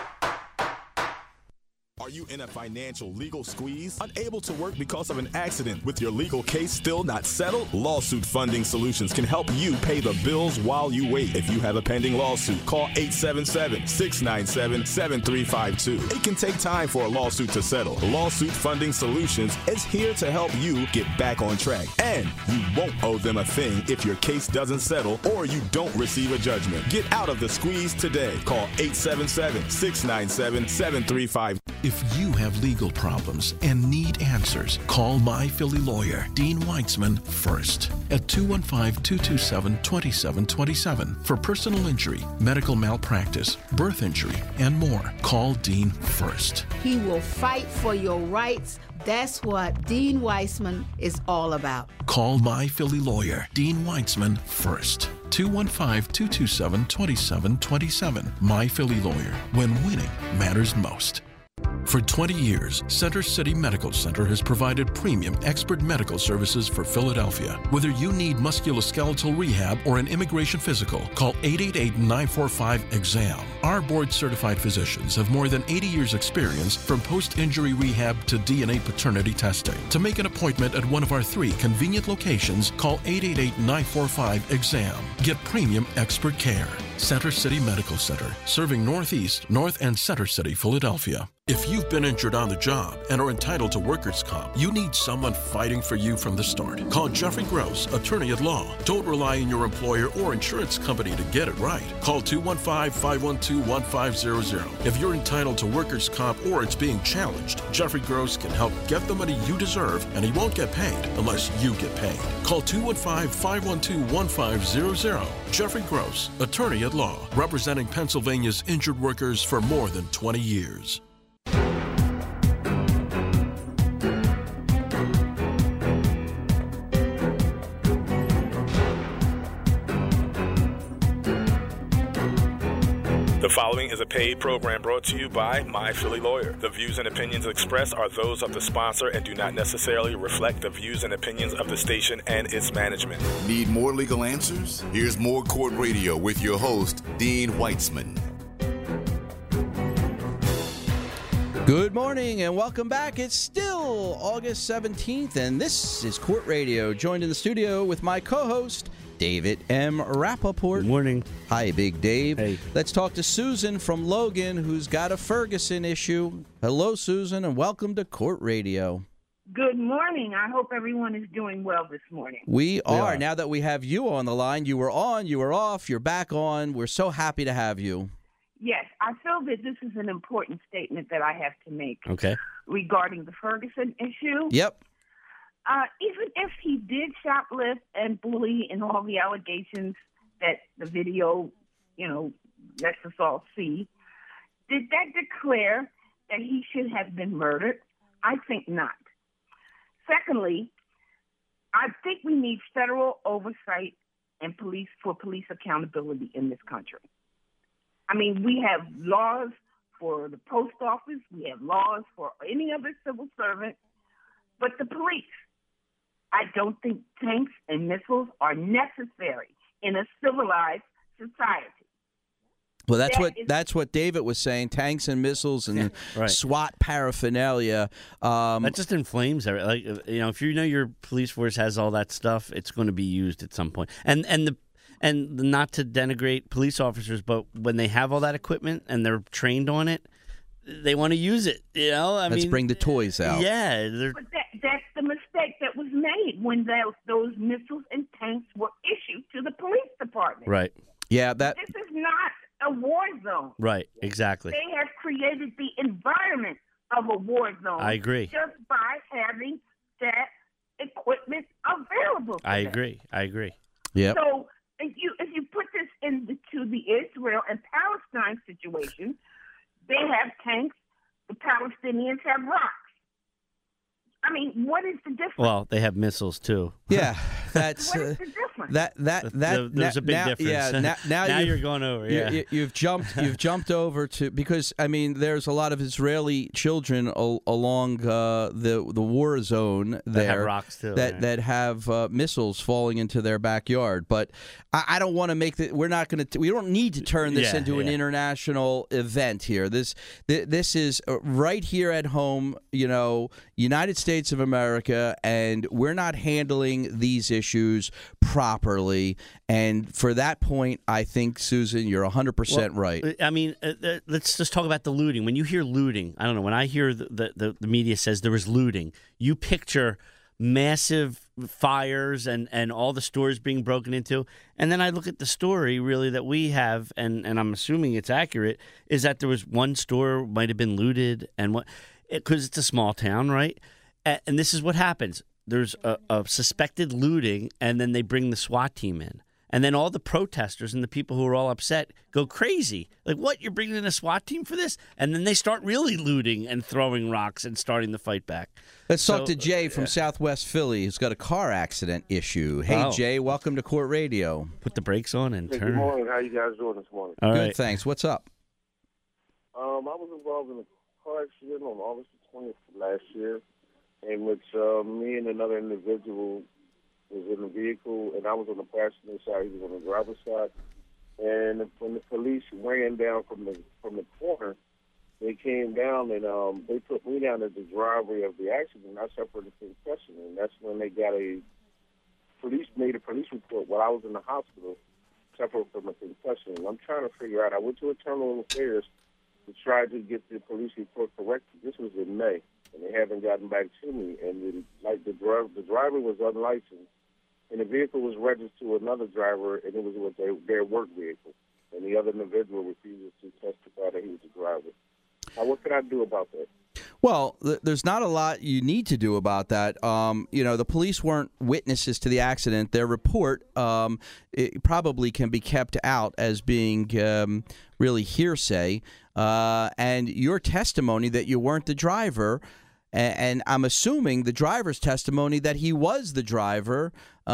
Are you in a financial legal squeeze? Unable to work because of an accident with your legal case still not settled? Lawsuit Funding Solutions can help you pay the bills while you wait. If you have a pending lawsuit, call eight seven seven, six nine seven, seven three five two. It can take time for a lawsuit to settle. Lawsuit Funding Solutions is here to help you get back on track. And you won't owe them a thing if your case doesn't settle or you don't receive a judgment. Get out of the squeeze today. Call eight seven seven, six nine seven, seven three five two. If you have legal problems and need answers, call My Philly Lawyer, Dean Weitzman, first at two one five, two two seven, two seven two seven for personal injury, medical malpractice, birth injury, and more. Call Dean first. He will fight for your rights. That's what Dean Weissman is all about. Call My Philly Lawyer, Dean Weitzman, first. two one five, two two seven, two seven two seven. My Philly Lawyer, when winning matters most. For twenty years, Center City Medical Center has provided premium expert medical services for Philadelphia. Whether you need musculoskeletal rehab or an immigration physical, call eight eight eight, nine four five, exam. Our board-certified physicians have more than eighty years experience from post-injury rehab to D N A paternity testing. To make an appointment at one of our three convenient locations, call eight eight eight, nine four five, exam. Get premium expert care. Center City Medical Center, serving Northeast, North, and Center City, Philadelphia. If you've been injured on the job and are entitled to workers' comp, you need someone fighting for you from the start. Call Jeffrey Gross, attorney at law. Don't rely on your employer or insurance company to get it right. Call two one five, five one two, one five zero zero. If you're entitled to workers' comp or it's being challenged, Jeffrey Gross can help get the money you deserve, and he won't get paid unless you get paid. Call two one five, five one two, one five zero zero. Jeffrey Gross, attorney at law, representing Pennsylvania's injured workers for more than twenty years. The following is a paid program brought to you by My Philly Lawyer. The views and opinions expressed are those of the sponsor and do not necessarily reflect the views and opinions of the station and its management. Need more legal answers? Here's more Court Radio with your host, Dean Weitzman. Good morning and welcome back. It's still August seventeenth, and this is Court Radio, joined in the studio with my co-host, David M. Rappaport. Good morning. Hi, Big Dave. Hey. Let's talk to Susan from Logan, who's got a Ferguson issue. Hello, Susan, and welcome to Court Radio. Good morning. I hope everyone is doing well this morning. We are. are. Now that we have you on the line, you were on, you were off, you're back on. We're so happy to have you. Yes, I feel that this is an important statement that I have to make Okay. regarding the Ferguson issue. Yep. Uh, even if he did shoplift and bully and all the allegations that the video, you know, lets us all see, did that declare that he should have been murdered? I think not. Secondly, I think we need federal oversight and police for police accountability in this country. I mean, we have laws for the post office, we have laws for any other civil servant, but the police, I don't think tanks and missiles are necessary in a civilized society. Well, that's That what is- that's what David was saying. Tanks and missiles and right. SWAT paraphernalia. Um, That just inflames everything. Like, uh, you know, if you know your police force has all that stuff, it's going to be used at some point. And and the And not to denigrate police officers, but when they have all that equipment and they're trained on it, they want to use it. You know, I Let's mean, bring the toys out. Yeah, they're, But that, that's the mistake that was made when those, those missiles and tanks were issued to the police department. right, Yeah, that This is not a war zone. right, exactly. They have created the environment of a war zone. I agree. Just by having that equipment available. to I them. agree. I agree. Yep. So if you if you put this into the Israel and Palestine situation, they have tanks. The Palestinians have rocks. I mean, what is the difference? Well, they have missiles too. Yeah, that's What uh, is the difference? that that that. There- there's na- a big now, difference. Yeah, now, now, Now you've- you're going over, you- yeah. you, you've jumped. You've jumped over to because I mean, there's a lot of Israeli children al- along uh, the the war zone there have rocks, too, that right. that have uh, missiles falling into their backyard. But I, I don't want to make that. We're not going to. We don't need to turn this Yeah, into an yeah. international event here. This th- this is uh, right here at home. You know, United States of America, and we're not handling these issues properly. And for that point, I think, Susan, you're one hundred percent Well, right. I mean, uh, uh, let's just talk about the looting. When you hear looting, I don't know, when I hear the, the, the, the media says there was looting, you picture massive fires and, and all the stores being broken into. And then I look at the story, really, that we have, and, and I'm assuming it's accurate, is that there was one store might have been looted, and what because it's a small town, right? And, and this is what happens. There's a, a suspected looting, and then they bring the SWAT team in. And then all the protesters and the people who are all upset go crazy. Like, what? You're bringing in a SWAT team for this? And then they start really looting and throwing rocks and starting the fight back. Let's So, talk to Jay from yeah. Southwest Philly, who's got a car accident issue. Hey, Oh. Jay, welcome to Court Radio. Put the brakes on and Hey, turn. good morning. How you guys doing this morning? All Good, right. thanks. What's up? Um, I was involved in a car accident on August twentieth of last year, in which uh, me and another individual was in the vehicle, and I was on the passenger side, he was on the driver's side. And when the police ran down from the from the corner, they came down and um, they put me down as the driver of the accident. I suffered a concussion, and that's when they got a police made a police report while I was in the hospital, suffered from a concussion. And I'm trying to figure out. I went to Internal Affairs to try to get the police report corrected. This was in May, and they haven't gotten back to me. And the, like the driver, the driver was unlicensed, and the vehicle was registered to another driver, and it was with their, their work vehicle. And the other individual refuses to testify that he was the driver. Now, what can I do about that? Well, th- there's not a lot you need to do about that. Um, you know, the police weren't witnesses to the accident. Their report um, it probably can be kept out as being um, really hearsay. Uh, and your testimony that you weren't the driver, and, and I'm assuming the driver's testimony that he was the driver,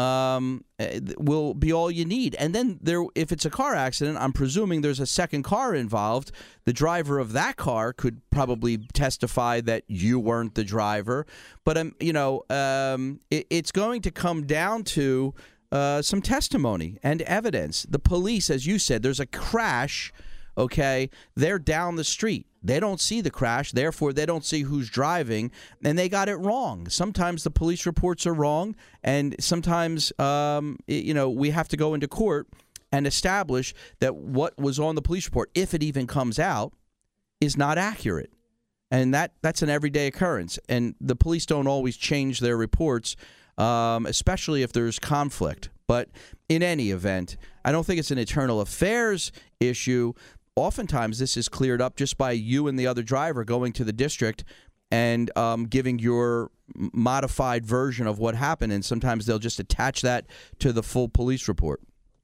um, eh, will be all you need. And then there, if it's a car accident, I'm presuming there's a second car involved. The driver of that car could probably testify that you weren't the driver. But um, you know, um, it, it's going to come down to uh, some testimony and evidence. The police, as you said, there's a crash. Okay, they're down the street. They don't see the crash, therefore they don't see who's driving, and they got it wrong. Sometimes the police reports are wrong, and sometimes, um, it- you know, we have to go into court and establish that what was on the police report, if it even comes out, is not accurate. And that that's an everyday occurrence. And the police don't always change their reports, um, especially if there's conflict. But in any event, I don't think it's an internal affairs issue. Oftentimes, this is cleared up just by you and the other driver going to the district and um, giving your modified version of what happened. And sometimes they'll just attach that to the full police report.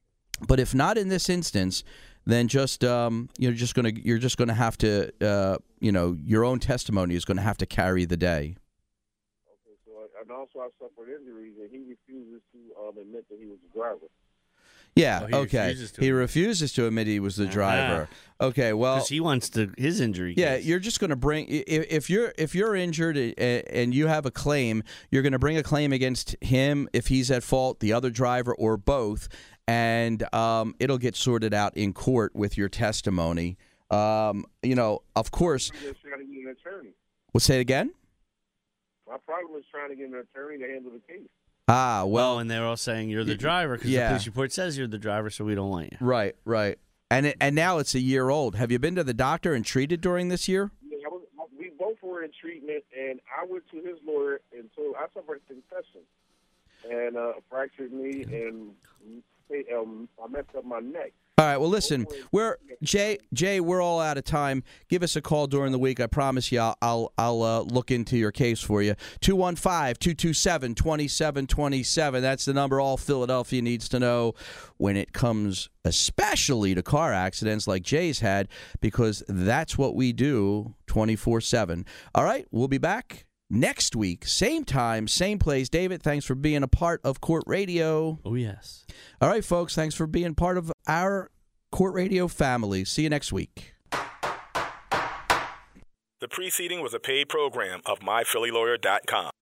But if not in this instance, then just um, you're just going to you're just going to have to uh, you know your own testimony is going to have to carry the day. Okay, so I, and also I suffered injuries, and he refuses to um, admit that he was the driver. Yeah. Oh, he okay. refuses to he admit. refuses to admit he was the driver. Okay. Well, Because he wants to his injury. yeah, case. you're just going to bring if, if you're if you're injured and you have a claim, you're going to bring a claim against him if he's at fault, the other driver, or both, and um, it'll get sorted out in court with your testimony. Um, you know, of course. I'm just trying to get an attorney. We'll say it again. My problem is trying to get an attorney to handle the case. Ah, well. Oh, and they're all saying you're the driver because yeah. the police report says you're the driver, so we don't want you. Right, right. And it, and now it's a year old. Have you been to the doctor and treated during this year? Yeah, I was, we both were in treatment, and I went to his lawyer, and so I suffered a concussion and uh, fractured knee, and um, I messed up my neck. All right. Well, listen, we're Jay. Jay, we're all out of time. Give us a call during the week. I promise you, I'll I'll, I'll uh, look into your case for you. two one five, two two seven, two seven two seven. That's the number all Philadelphia needs to know when it comes, especially to car accidents like Jay's had, because that's what we do twenty-four seven. All right. We'll be back next week, same time, same place. David, thanks for being a part of Court Radio. Oh, yes. All right, folks, thanks for being part of our Court Radio family. See you next week. The preceding was a paid program of my philly lawyer dot com.